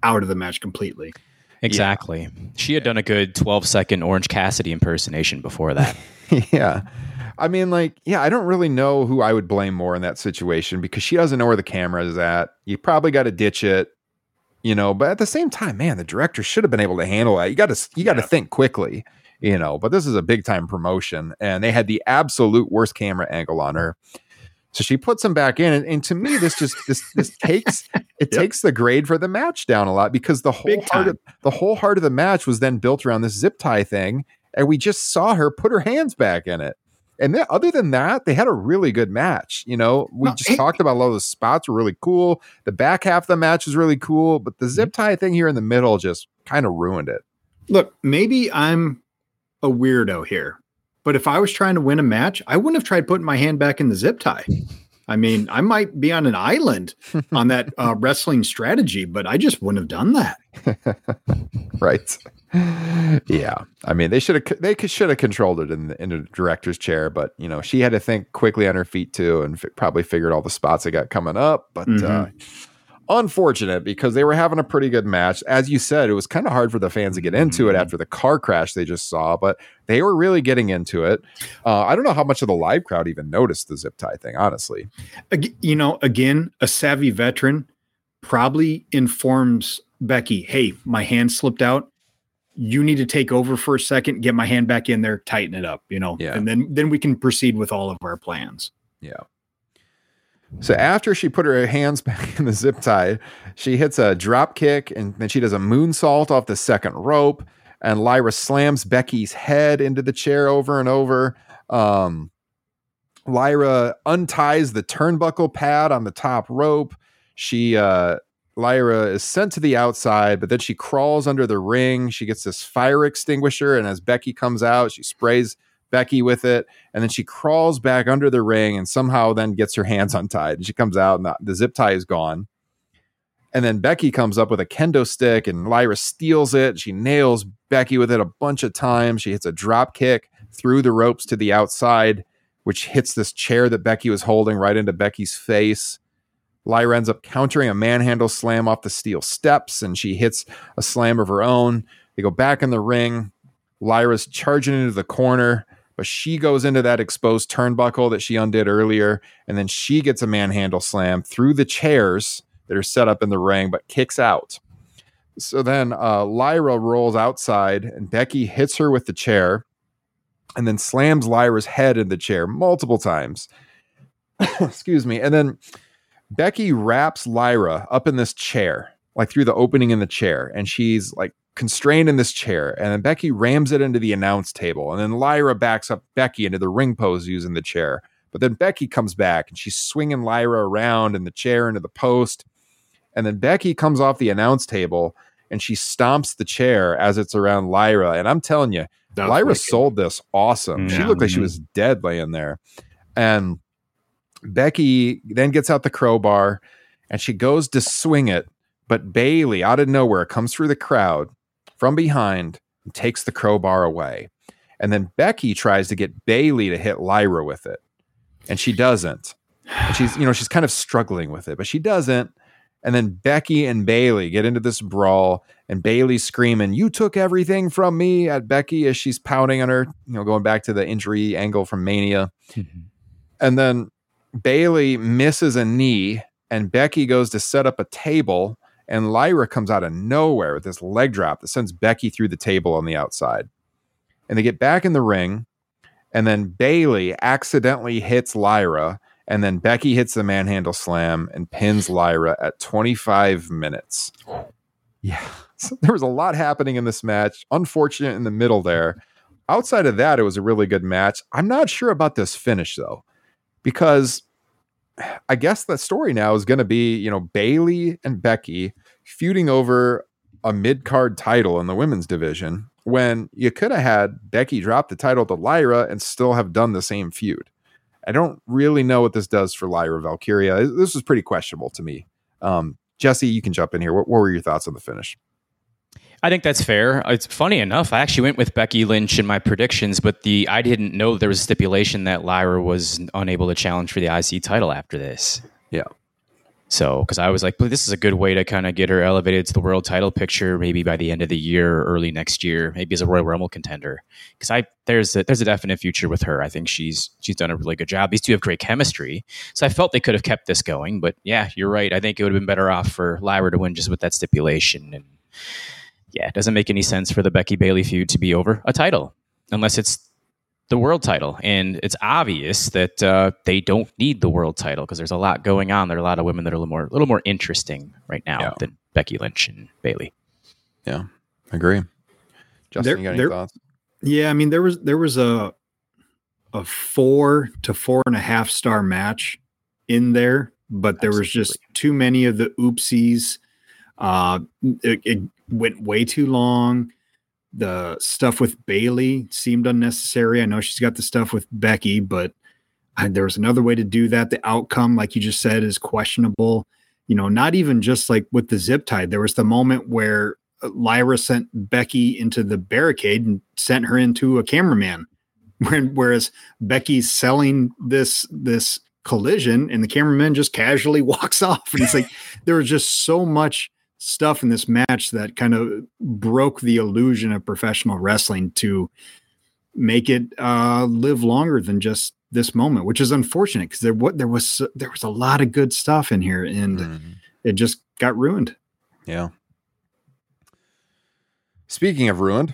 out of the match completely. Exactly. Yeah. She had done a good twelve second Orange Cassidy impersonation before that. Yeah. I mean, like, yeah, I don't really know who I would blame more in that situation because she doesn't know where the camera is at. You probably got to ditch it, you know, but at the same time, man, the director should have been able to handle that. You got to, you got to yeah. think quickly, you know, but this is a big time promotion and they had the absolute worst camera angle on her. So she puts him back in. And, and to me, this just, this, this takes, it yep. takes the grade for the match down a lot because the whole heart of, the whole heart of the match was then built around this zip tie thing. And we just saw her put her hands back in it. And then other than that, they had a really good match. You know, we no, just hey, talked about a lot of the spots were really cool. The back half of the match was really cool, but the zip tie thing here in the middle just kind of ruined it. Look, maybe I'm a weirdo here, but if I was trying to win a match, I wouldn't have tried putting my hand back in the zip tie. I mean, I might be on an island on that uh, wrestling strategy, but I just wouldn't have done that. Right. Yeah. I mean, they should have, they should have controlled it in the, in the director's chair, but you know, she had to think quickly on her feet too, and f- probably figured all the spots they got coming up, but, mm-hmm. uh, unfortunate because they were having a pretty good match. As you said, it was kind of hard for the fans to get into it after the car crash they just saw, but they were really getting into it. Uh, I don't know how much of the live crowd even noticed the zip tie thing, honestly. You know, again, a savvy veteran probably informs Becky, hey, my hand slipped out. You need to take over for a second, get my hand back in there, tighten it up, you know, yeah. and then, then we can proceed with all of our plans. Yeah. So after she put her hands back in the zip tie, she hits a drop kick and then she does a moonsault off the second rope, and Lyra slams Becky's head into the chair over and over. Um, Lyra unties the turnbuckle pad on the top rope. She, uh, Lyra is sent to the outside, but then she crawls under the ring. She gets this fire extinguisher, and as Becky comes out, she sprays Becky with it, and then she crawls back under the ring and somehow then gets her hands untied. And she comes out and the, the zip tie is gone. And then Becky comes up with a kendo stick and Lyra steals it. She nails Becky with it a bunch of times. She hits a drop kick through the ropes to the outside, which hits this chair that Becky was holding right into Becky's face. Lyra ends up countering a manhandle slam off the steel steps, and she hits a slam of her own. They go back in the ring. Lyra's charging into the corner, but she goes into that exposed turnbuckle that she undid earlier, and then she gets a manhandle slam through the chairs that are set up in the ring, but kicks out. So then uh, Lyra rolls outside, and Becky hits her with the chair, and then slams Lyra's head in the chair multiple times. Excuse me. And then Becky wraps Lyra up in this chair, like through the opening in the chair, and she's like constrained in this chair, and then Becky rams it into the announce table, and then Lyra backs up Becky into the ring pose using the chair. But then Becky comes back and she's swinging Lyra around in the chair into the post, and then Becky comes off the announce table and she stomps the chair as it's around Lyra. And I'm telling you, That's Lyra wicked. sold this awesome. Yeah. She looked like she was dead laying there. And Becky then gets out the crowbar and she goes to swing it, but Bayley out of nowhere comes through the crowd from behind and takes the crowbar away. And then Becky tries to get Bayley to hit Lyra with it, and she doesn't. And she's, you know, she's kind of struggling with it, but she doesn't. And then Becky and Bayley get into this brawl, and Bayley's screaming, "You took everything from me," at Becky as she's pounding on her, you know, going back to the injury angle from Mania. Mm-hmm. And then Bayley misses a knee, and Becky goes to set up a table, and Lyra comes out of nowhere with this leg drop that sends Becky through the table on the outside. And they get back in the ring, and then Bayley accidentally hits Lyra, and then Becky hits the manhandle slam and pins Lyra at twenty-five minutes. Yeah, so there was a lot happening in this match. Unfortunate in the middle there. Outside of that, it was a really good match. I'm not sure about this finish, though, because I guess the story now is going to be, you know, Bayley and Becky feuding over a mid-card title in the women's division, when you could have had Becky drop the title to Lyra and still have done the same feud. I don't really know what this does for Lyra Valkyria. This was pretty questionable to me. Um, Jesse, you can jump in here. What, what were your thoughts on the finish? I think that's fair. It's funny enough, I actually went with Becky Lynch in my predictions, but the I didn't know there was a stipulation that Lyra was unable to challenge for the I C title after this. Yeah. So, because I was like, well, this is a good way to kind of get her elevated to the world title picture, maybe by the end of the year or early next year, maybe as a Royal Rumble contender. Because I there's a, there's a definite future with her. I think she's she's done a really good job. These two have great chemistry, so I felt they could have kept this going. But yeah, you're right. I think it would have been better off for Lyra to win just with that stipulation. And yeah, it doesn't make any sense for the Becky Bayley feud to be over a title unless it's the world title. And it's obvious that uh, they don't need the world title because there's a lot going on. There are a lot of women that are a little more, a little more interesting right now yeah. than Becky Lynch and Bayley. Yeah, I agree. Justin, there, you got any there, thoughts? Yeah, I mean, there was there was a a four to four and a half star match in there, but there Absolutely. was just too many of the oopsies. Uh, it, it went way too long. The stuff with Bayley seemed unnecessary. I know she's got the stuff with Becky, but I, there was another way to do that. The outcome, like you just said, is questionable. You know, not even just like with the zip tie. There was the moment where Lyra sent Becky into the barricade and sent her into a cameraman, whereas Becky's selling this this collision, and the cameraman just casually walks off. And it's like there was just so much stuff in this match that kind of broke the illusion of professional wrestling to make it uh, live longer than just this moment, which is unfortunate because there what there was there was a lot of good stuff in here, and mm-hmm. it just got ruined. Yeah. Speaking of ruined,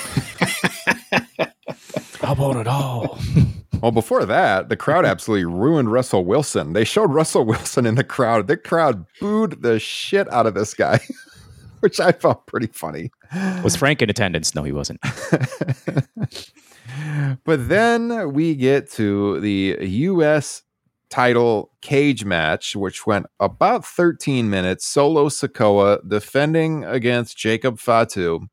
how about it all? Well, before that, the crowd absolutely ruined Russell Wilson. They showed Russell Wilson in the crowd. The crowd booed the shit out of this guy, which I found pretty funny. Was Frank in attendance? No, he wasn't. But then we get to the U S title cage match, which went about thirteen minutes. Solo Sikoa defending against Jacob Fatu.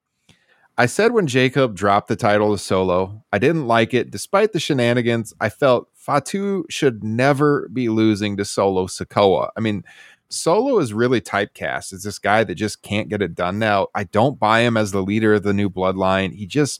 I said when Jacob dropped the title to Solo, I didn't like it. Despite the shenanigans, I felt Fatu should never be losing to Solo Sikoa. I mean, Solo is really typecast. It's this guy that just can't get it done now. I don't buy him as the leader of the new bloodline. He just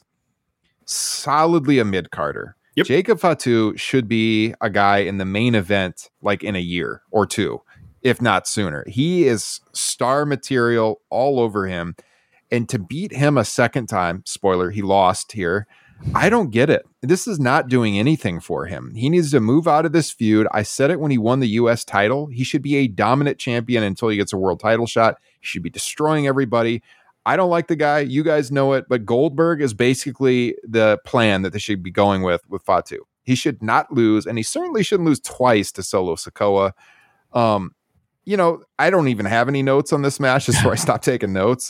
solidly a mid-carder. Yep. Jacob Fatu should be a guy in the main event like in a year or two, if not sooner. He is star material all over him. And to beat him a second time, spoiler, he lost here. I don't get it. This is not doing anything for him. He needs to move out of this feud. I said it when he won the U S title. He should be a dominant champion until he gets a world title shot. He should be destroying everybody. I don't like the guy. You guys know it, but Goldberg is basically the plan that they should be going with with Fatu. He should not lose, and he certainly shouldn't lose twice to Solo Sikoa. Um, you know, I don't even have any notes on this match. That's where I stopped taking notes.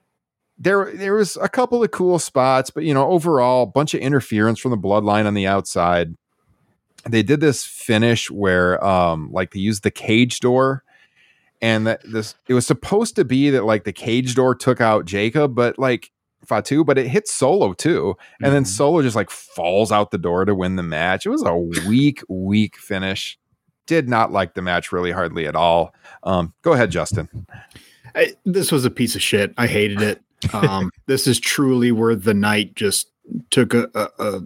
There, there was a couple of cool spots, but, you know, overall, a bunch of interference from the bloodline on the outside. They did this finish where, um, like, they used the cage door, and that this it was supposed to be that, like, the cage door took out Jacob, but, like, Fatu, but it hit Solo, too. And mm-hmm. then Solo just, like, falls out the door to win the match. It was a weak, weak finish. Did not like the match really hardly at all. Um, go ahead, Justin. I, this was a piece of shit. I hated it. um, this is truly where the night just took a, a, a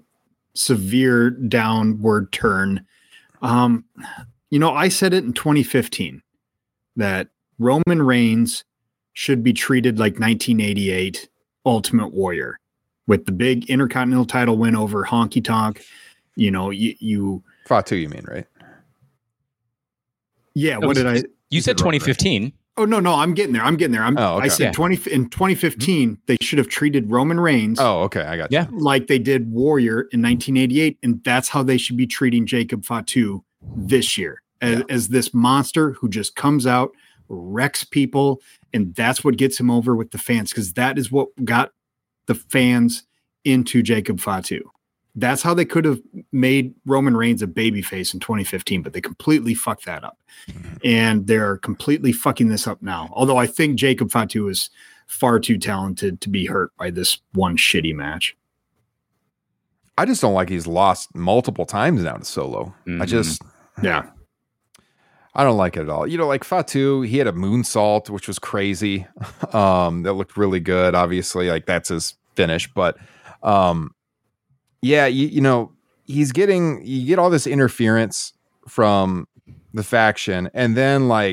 severe downward turn. Um, you know, I said it in twenty fifteen that Roman Reigns should be treated like nineteen eighty-eight Ultimate Warrior with the big Intercontinental title win over Honky Tonk. You know, you, you Fatu, you mean, right? Yeah. What did I? You said twenty fifteen. Oh, no, no, I'm getting there. I'm getting there. I'm, oh, okay. I said yeah. twenty in twenty fifteen, they should have treated Roman Reigns. Oh, okay. I got you. Yeah. Like they did Warrior in nineteen eighty-eight. And that's how they should be treating Jacob Fatu this year as, yeah. as this monster who just comes out, wrecks people. And that's what gets him over with the fans, because that is what got the fans into Jacob Fatu. That's how they could have made Roman Reigns a babyface in twenty fifteen, but they completely fucked that up. Mm-hmm. And they're completely fucking this up now. Although I think Jacob Fatu is far too talented to be hurt by this one shitty match. I just don't like he's lost multiple times now to Solo. Mm-hmm. I just, yeah, I don't like it at all. You know, like Fatu, he had a moonsault, which was crazy. Um, that looked really good. Obviously, like that's his finish, but, um, yeah, you, you know, he's getting, you get all this interference from the faction. And then like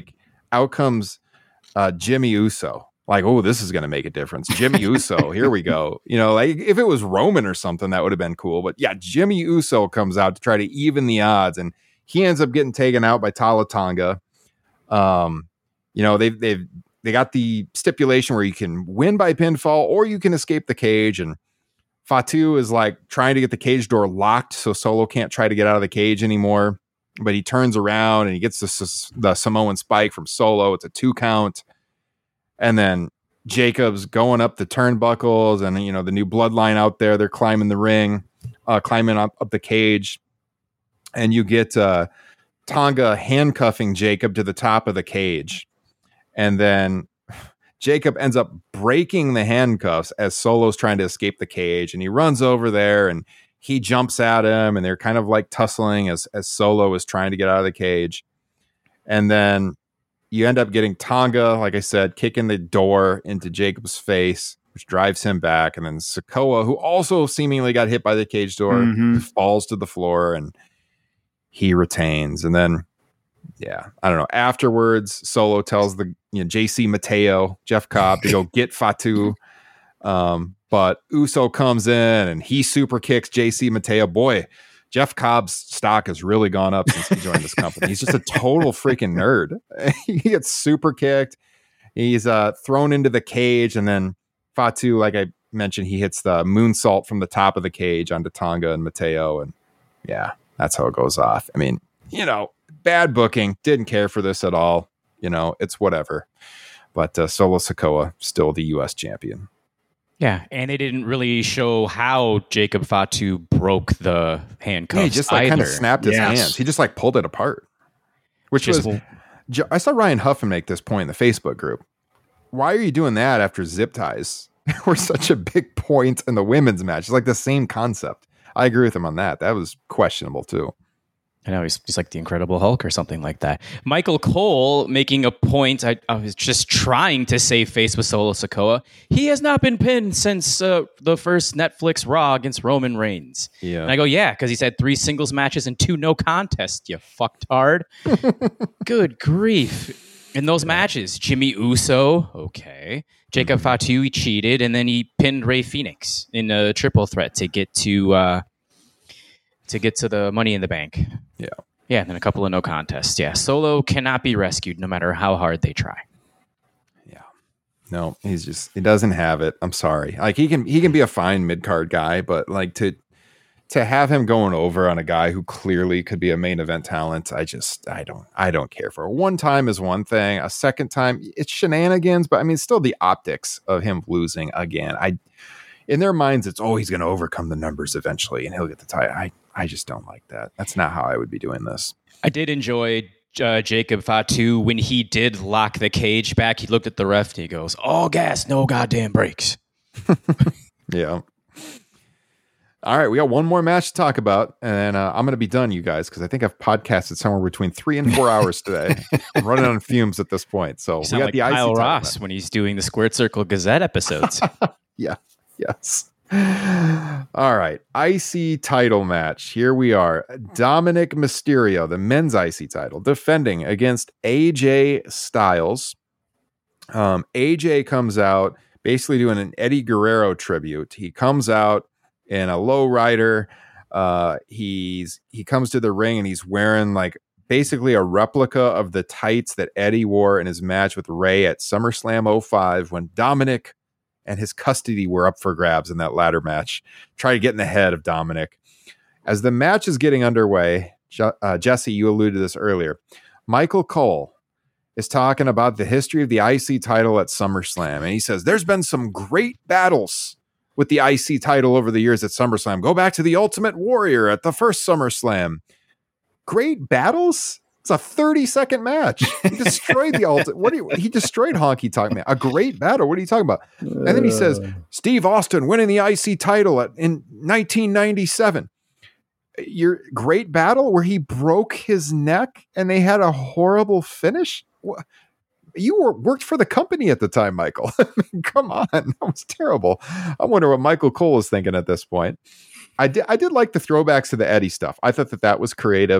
out comes uh, Jimmy Uso. Like, oh, this is going to make a difference. Jimmy Uso, here we go. You know, like if it was Roman or something, that would have been cool. But yeah, Jimmy Uso comes out to try to even the odds, and he ends up getting taken out by Tama Tonga. Um, you know, they've they've they got the stipulation where you can win by pinfall or you can escape the cage, and Fatu is like trying to get the cage door locked so Solo can't try to get out of the cage anymore. But he turns around and he gets the, the Samoan spike from Solo. It's a two count. And then Jacob's going up the turnbuckles, and, you know, the new bloodline out there, they're climbing the ring, uh, climbing up, up the cage. And you get uh, Tonga handcuffing Jacob to the top of the cage. And then Jacob ends up breaking the handcuffs as Solo's trying to escape the cage. And he runs over there and he jumps at him, and they're kind of like tussling as, as Solo is trying to get out of the cage. And then you end up getting Tonga, like I said, kicking the door into Jacob's face, which drives him back. And then Sikoa, who also seemingly got hit by the cage door, mm-hmm. falls to the floor, and he retains. And then, yeah, I don't know. Afterwards, Solo tells the you know J C Mateo, Jeff Cobb, to go get Fatu. Um, but Uso comes in and he super kicks J C Mateo. Boy, Jeff Cobb's stock has really gone up since he joined this company. He's just a total freaking nerd. He gets super kicked. He's uh, thrown into the cage, and then Fatu, like I mentioned, he hits the moonsault from the top of the cage onto Tonga and Mateo, and yeah, that's how it goes off. I mean, you know, bad booking. Didn't care for this at all. You know, it's whatever. But uh, Solo Sikoa still the U S champion. Yeah, and they didn't really show how Jacob Fatu broke the handcuffs. Yeah, he just like kind of snapped his yes. hands. He just like pulled it apart. Which just, was, I saw Ryan Huffman make this point in the Facebook group. Why are you doing that after zip ties were such a big point in the women's match? It's like the same concept. I agree with him on that. That was questionable too. I know, he's, he's like the Incredible Hulk or something like that. Michael Cole making a point. I, I was just trying to save face with Solo Sikoa. He has not been pinned since uh, the first Netflix Raw against Roman Reigns. Yeah. And I go, yeah, because he's had three singles matches and two no contests, you fucktard. Good grief. In those yeah. matches, Jimmy Uso, okay. Jacob Fatu, he cheated, and then he pinned Rey Fenix in a triple threat to get to... Uh, to get to the Money in the Bank. Yeah. Yeah, and then a couple of no contests. Yeah, Solo cannot be rescued no matter how hard they try. Yeah. No, he's just, he doesn't have it. I'm sorry. Like he can, he can be a fine mid-card guy, but like to, to have him going over on a guy who clearly could be a main event talent, I just, I don't, I don't care for. One time is one thing. A second time, it's shenanigans, but I mean, still the optics of him losing again. I, in their minds, it's, oh, he's going to overcome the numbers eventually and he'll get the title. I, I just don't like that. That's not how I would be doing this. I did enjoy uh, Jacob Fatu when he did lock the cage back. He looked at the ref and he goes, all gas, no goddamn brakes. Yeah. All right. We got one more match to talk about, and uh, I'm going to be done, you guys, because I think I've podcasted somewhere between three and four hours today. I'm running on fumes at this point. So you we sound got like the Kyle I C Ross match. When he's doing the Squared Circle Gazette episodes. Yeah. Yes. All right. I C title match. Here we are. Dominic Mysterio, the men's I C title, defending against A J Styles. Um, A J comes out basically doing an Eddie Guerrero tribute. He comes out in a lowrider. Uh, he's he comes to the ring and he's wearing like basically a replica of the tights that Eddie wore in his match with Ray at SummerSlam oh five when Dominic and his custody were up for grabs in that ladder match. Try to get in the head of Dominic. As the match is getting underway, Je- uh, Jesse, you alluded to this earlier. Michael Cole is talking about the history of the I C title at SummerSlam. And he says, there's been some great battles with the I C title over the years at SummerSlam. Go back to the Ultimate Warrior at the first SummerSlam. Great battles? It's a thirty second match. He destroyed the Ultimate. What do you, he destroyed Honky Tonk Man. A great battle. What are you talking about? And then he says, Steve Austin winning the I C title at, in nineteen ninety-seven. Your great battle where he broke his neck and they had a horrible finish. You were worked for the company at the time, Michael. I mean, come on, that was terrible. I wonder what Michael Cole is thinking at this point. I did, I did like the throwbacks to the Eddie stuff. I thought that that was creative.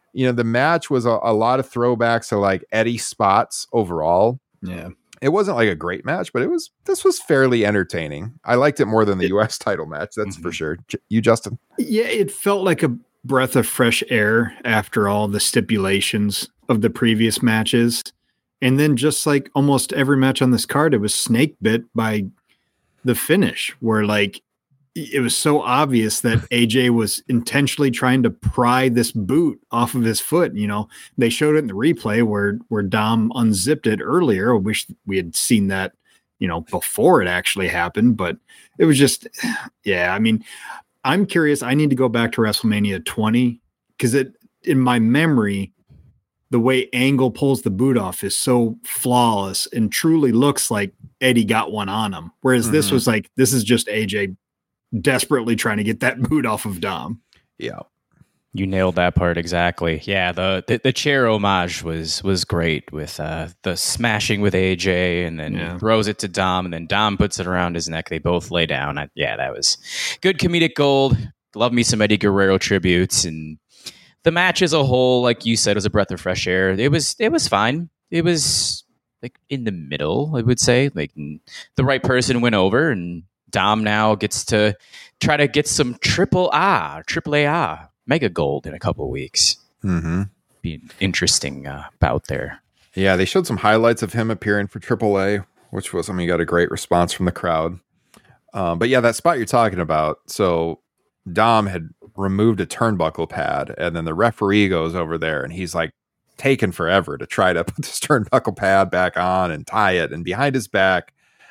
you know, the match was a, a lot of throwbacks to like Eddie spots overall. Yeah. It wasn't like a great match, but it was, this was fairly entertaining. I liked it more than the it, U S title match. That's mm-hmm. for sure. J- you, Justin? Yeah. It felt like a breath of fresh air after all the stipulations of the previous matches. And then just like almost every match on this card, it was snake bit by the finish where like, it was so obvious that A J was intentionally trying to pry this boot off of his foot. You know, they showed it in the replay where, where Dom unzipped it earlier. I wish we had seen that, you know, before it actually happened, but it was just, yeah. I mean, I'm curious. I need to go back to WrestleMania twenty because it, in my memory, the way Angle pulls the boot off is so flawless and truly looks like Eddie got one on him. Whereas mm-hmm. this was like, this is just A J desperately trying to get that boot off of Dom. Yeah. You nailed that part exactly. Yeah, the the, the chair homage was was great with uh, the smashing with A J and then yeah. throws it to Dom and then Dom puts it around his neck. They both lay down. I, yeah, that was good comedic gold. Love me some Eddie Guerrero tributes, and the match as a whole, like you said, was a breath of fresh air. It was it was fine. It was like in the middle, I would say. Like the right person went over, and Dom now gets to try to get some triple A, triple A mega gold in a couple of weeks. Mm-hmm. Be an interesting uh, bout there. Yeah, they showed some highlights of him appearing for triple A, which was, I mean, got a great response from the crowd. Um, but yeah, that spot you're talking about. So Dom had removed a turnbuckle pad, and then the referee goes over there, and he's like taking forever to try to put this turnbuckle pad back on and tie it. And behind his back,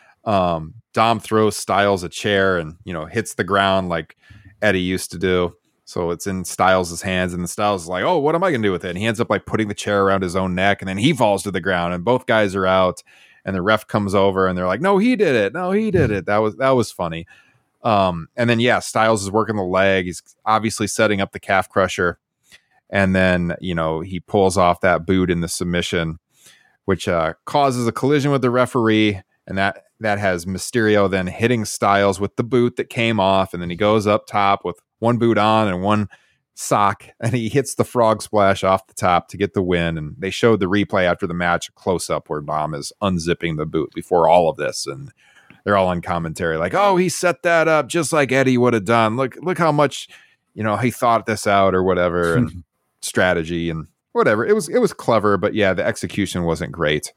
um, Dom throws Styles a chair and, you know, hits the ground like Eddie used to do. So it's in Styles' hands, and the Styles is like, oh, what am I going to do with it? And he ends up like putting the chair around his own neck, and then he falls to the ground, and both guys are out, and the ref comes over, and they're like, no, he did it. No, he did it. That was, that was funny. Um, and then, yeah, Styles is working the leg. He's obviously setting up the calf crusher. And then, you know, he pulls off that boot in the submission, which uh, causes a collision with the referee. And that, that has Mysterio then hitting Styles with the boot that came off. And then he goes up top with one boot on and one sock, and he hits the frog splash off the top to get the win. And they showed the replay after the match, a close up where Dom is unzipping the boot before all of this. And they're all on commentary like, oh, he set that up just like Eddie would have done. Look, look how much, you know, he thought this out or whatever, and strategy and whatever. It was, it was clever, but yeah, the execution wasn't great.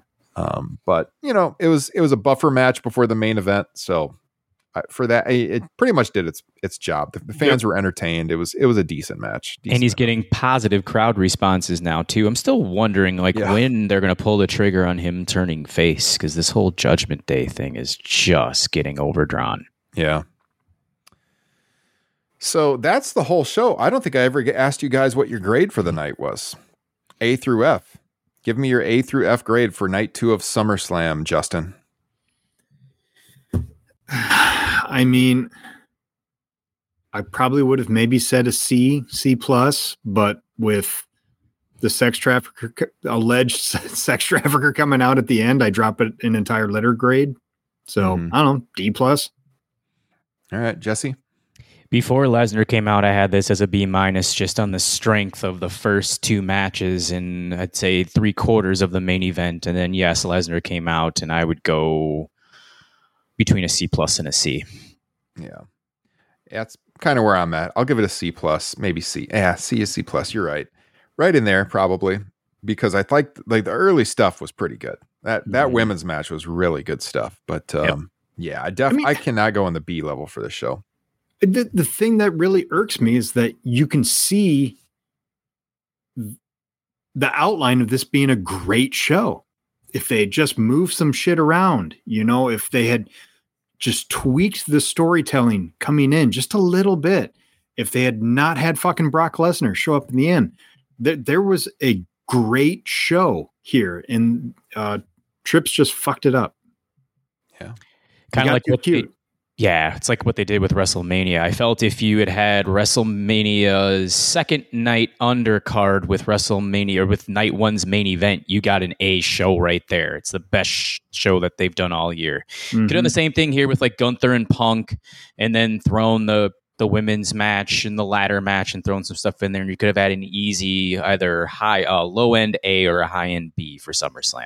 Um, but you know, it was, it was a buffer match before the main event. So uh, for that, it, it pretty much did its, its job. The, the fans yep. were entertained. It was, it was a decent match. Decent and he's match. Getting positive crowd responses now too. I'm still wondering like yeah. when they're going to pull the trigger on him turning face. Cause this whole Judgment Day thing is just getting overdrawn. Yeah. So that's the whole show. I don't think I ever asked you guys what your grade for the night was. A through F. Give me your A through F grade for night two of SummerSlam, Justin. I mean, I probably would have maybe said a C, C plus, but with the sex trafficker, alleged sex trafficker coming out at the end, I drop it an entire letter grade. So mm-hmm. I don't know, D plus. All right, Jesse. Before Lesnar came out, I had this as a B minus just on the strength of the first two matches and I'd say three quarters of the main event. And then, yes, Lesnar came out and I would go between a C plus and a C. Yeah. That's kind of where I'm at. I'll give it a C plus, maybe C. Yeah, C is C plus. You're right. Right in there, probably, because I like like the early stuff was pretty good. That that mm-hmm. women's match was really good stuff. But um, yep. yeah, I definitely I, mean, I cannot go in the B level for this show. The, the thing that really irks me is that you can see the outline of this being a great show. If they had just moved some shit around, you know, if they had just tweaked the storytelling coming in just a little bit, if they had not had fucking Brock Lesnar show up in the end, there, there was a great show here, and uh, Trips just fucked it up. Yeah. Kind of like what they, yeah, it's like what they did with WrestleMania. I felt if you had had WrestleMania's second night undercard with WrestleMania or with night one's main event, you got an A show right there. It's the best sh- show that they've done all year. Mm-hmm. Could have done the same thing here with like Gunther and Punk, and then thrown the the women's match and the ladder match and thrown some stuff in there, and you could have had an easy either high, uh, low end A or a high end B for SummerSlam.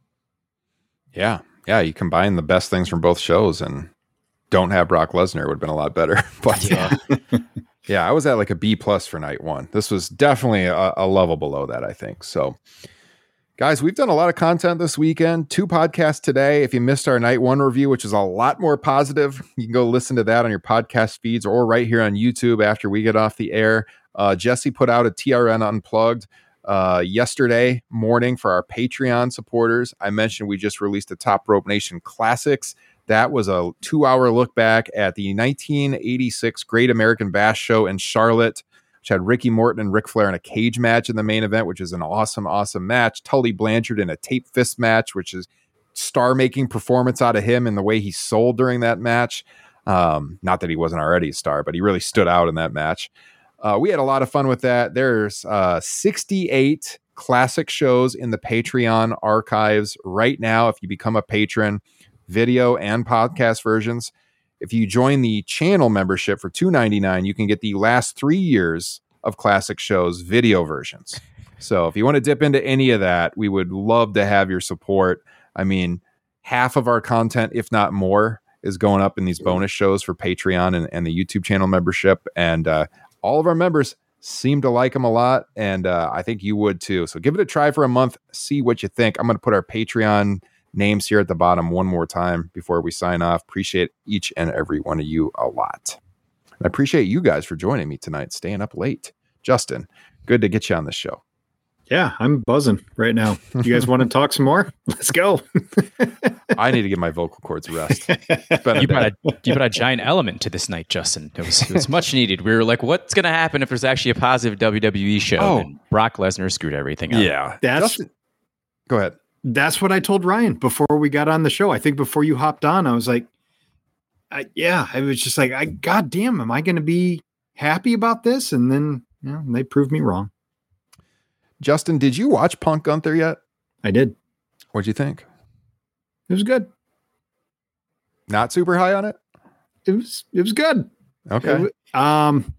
Yeah, yeah, you combine the best things from both shows and don't have Brock Lesnar, would have been a lot better. But yeah, yeah, I was at like a B plus for night one. This was definitely a, a level below that, I think. So, guys, we've done a lot of content this weekend. Two podcasts today. If you missed our night one review, which is a lot more positive, you can go listen to that on your podcast feeds or right here on YouTube after we get off the air. Uh, Jesse put out a T R N Unplugged uh, yesterday morning for our Patreon supporters. I mentioned we just released the Top Rope Nation Classics. That was a two-hour look back at the nineteen eighty-six Great American Bash Show in Charlotte, which had Ricky Morton and Ric Flair in a cage match in the main event, which is an awesome, awesome match. Tully Blanchard in a tape fist match, which is star-making performance out of him and the way he sold during that match. Um, not that he wasn't already a star, but he really stood out in that match. Uh, we had a lot of fun with that. There's uh, sixty-eight classic shows in the Patreon archives right now. If you become a patron, video and podcast versions. If you join the channel membership for two dollars and ninety-nine cents, you can get the last three years of classic shows video versions. So if you want to dip into any of that, we would love to have your support. I mean, half of our content, if not more, is going up in these bonus shows for Patreon and, and the YouTube channel membership. And uh, all of our members seem to like them a lot. And uh, I think you would too. So give it a try for a month. See what you think. I'm going to put our Patreon names here at the bottom one more time before we sign off. Appreciate each and every one of you a lot. I appreciate you guys for joining me tonight, staying up late. Justin, good to get you on the show. Yeah, I'm buzzing right now. You guys want to talk some more? Let's go. I need to give my vocal cords a rest. You brought a, you brought a giant element to this night, Justin. It was, it was much needed. We were like, what's going to happen if there's actually a positive W W E show? Oh. And Brock Lesnar screwed everything up. Yeah. That's Justin, go ahead. That's what I told Ryan before we got on the show. I think before you hopped on, I was like, I, yeah, I was just like, I, God damn, am I going to be happy about this? And then, you know, they proved me wrong. Justin, did you watch Punk Gunther yet? I did. What'd you think? It was good. Not super high on it? It was, it was good. Okay. It, um,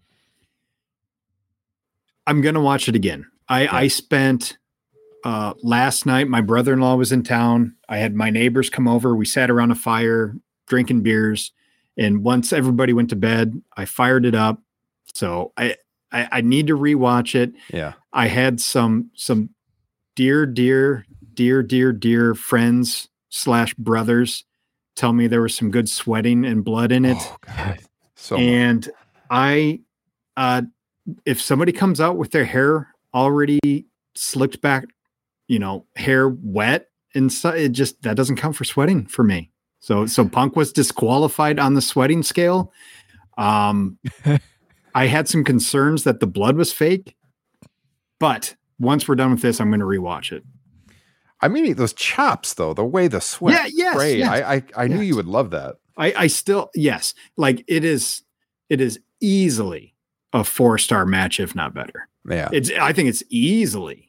I'm going to watch it again. I, Yeah. I spent, uh, last night, my brother-in-law was in town. I had my neighbors come over. We sat around a fire drinking beers. And once everybody went to bed, I fired it up. So I, I, I need to rewatch it. Yeah. I had some, some dear, dear, dear, dear, dear friends slash brothers tell me there was some good sweating and blood in it. Oh, God. So And I, uh, if somebody comes out with their hair already slicked back, you know, hair wet, and so it just, that doesn't count for sweating for me. So, so Punk was disqualified on the sweating scale. Um, I had some concerns that the blood was fake, but once we're done with this, I'm going to rewatch it. I mean, those chops, though, the way the sweat Yeah, yes, sprayed, yes, I, I, I knew yes. you would love that. I, I still, yes, like it is, it is easily a four-star match, if not better. Yeah. It's, I think it's easily.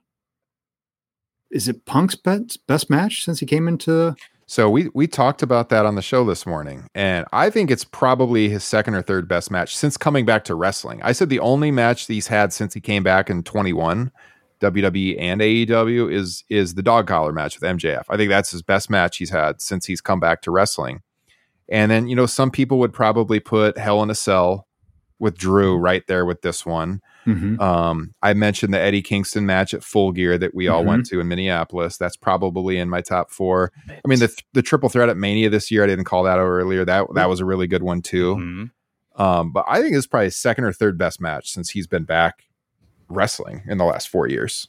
Is it Punk's best, best match since he came into? So we we talked about that on the show this morning, and I think it's probably his second or third best match since coming back to wrestling. I said the only match that he's had since he came back in twenty-one, W W E and A E W, is is the dog collar match with M J F. I think that's his best match he's had since he's come back to wrestling. And then, you know, some people would probably put Hell in a Cell with Drew right there with this one. Mm-hmm. Um, I mentioned the Eddie Kingston match at Full Gear that we all Mhm. went to in Minneapolis. That's probably in my top four. I mean, the the triple threat at Mania this year, I didn't call that out earlier. That that was a really good one too. Mhm. Um, but I think it's probably his second or third best match since he's been back wrestling in the last four years.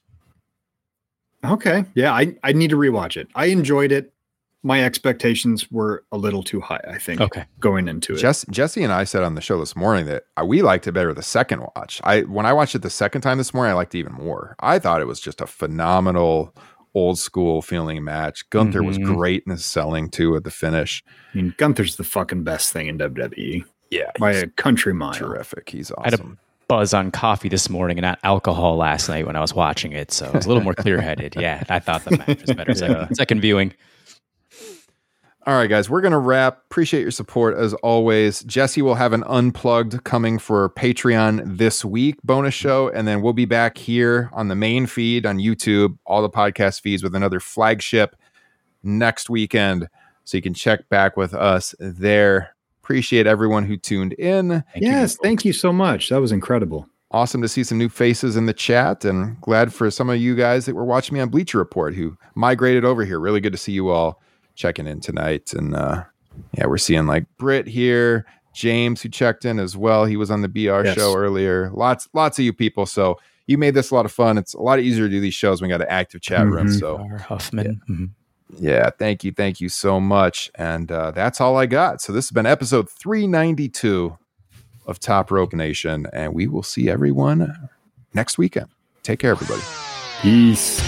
Okay. Yeah, I, I need to rewatch it. I enjoyed it. My expectations were a little too high, I think, Okay. going into it. Jess, Jesse and I said on the show this morning that uh, we liked it better the second watch. I when I watched it the second time this morning, I liked it even more. I thought it was just a phenomenal old school feeling match. Gunther was Mhm. great in his selling too at the finish. I mean, Gunther's the fucking best thing in W W E Yeah, by he's a country mile. terrific. He's had a- awesome. Buzz on coffee this morning and not alcohol last night when I was watching it. So I was a little more clear headed. Yeah, I thought the match was better second, second viewing. All right, guys, we're going to wrap. Appreciate your support as always. Jesse will have an Unplugged coming for Patreon this week, bonus show, and then we'll be back here on the main feed on YouTube, all the podcast feeds with another flagship next weekend. So you can check back with us there. Appreciate everyone who tuned in. Thank yes, you. Thank you so much. That was incredible. Awesome to see some new faces in the chat, and glad for some of you guys that were watching me on Bleacher Report who migrated over here. Really good to see you all checking in tonight. And uh, yeah, we're seeing like Britt here, James who checked in as well. He was on the B R yes. show earlier. Lots, lots of you people. So you made this a lot of fun. It's a lot easier to do these shows when we got an active chat mm-hmm. room. So Huffman. Yeah. Mm-hmm. yeah, thank you. Thank you so much. And uh, that's all I got. So this has been episode three ninety-two of Top Rope Nation. And we will see everyone next weekend. Take care, everybody. Peace.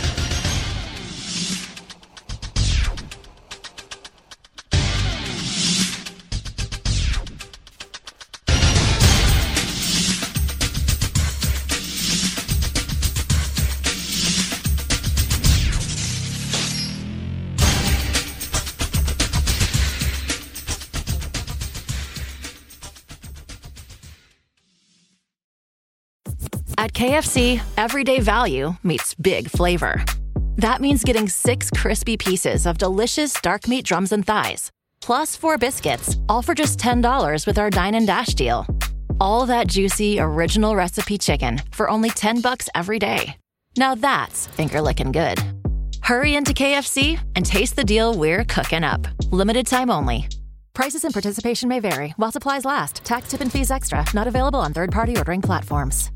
At K F C, everyday value meets big flavor. That means getting six crispy pieces of delicious dark meat drums and thighs, plus four biscuits, all for just ten dollars with our Dine and Dash deal. All that juicy, original recipe chicken for only ten bucks every day. Now that's finger-licking good. Hurry into K F C and taste the deal we're cooking up. Limited time only. Prices and participation may vary while supplies last. Tax, tip, and fees extra. Not available on third-party ordering platforms.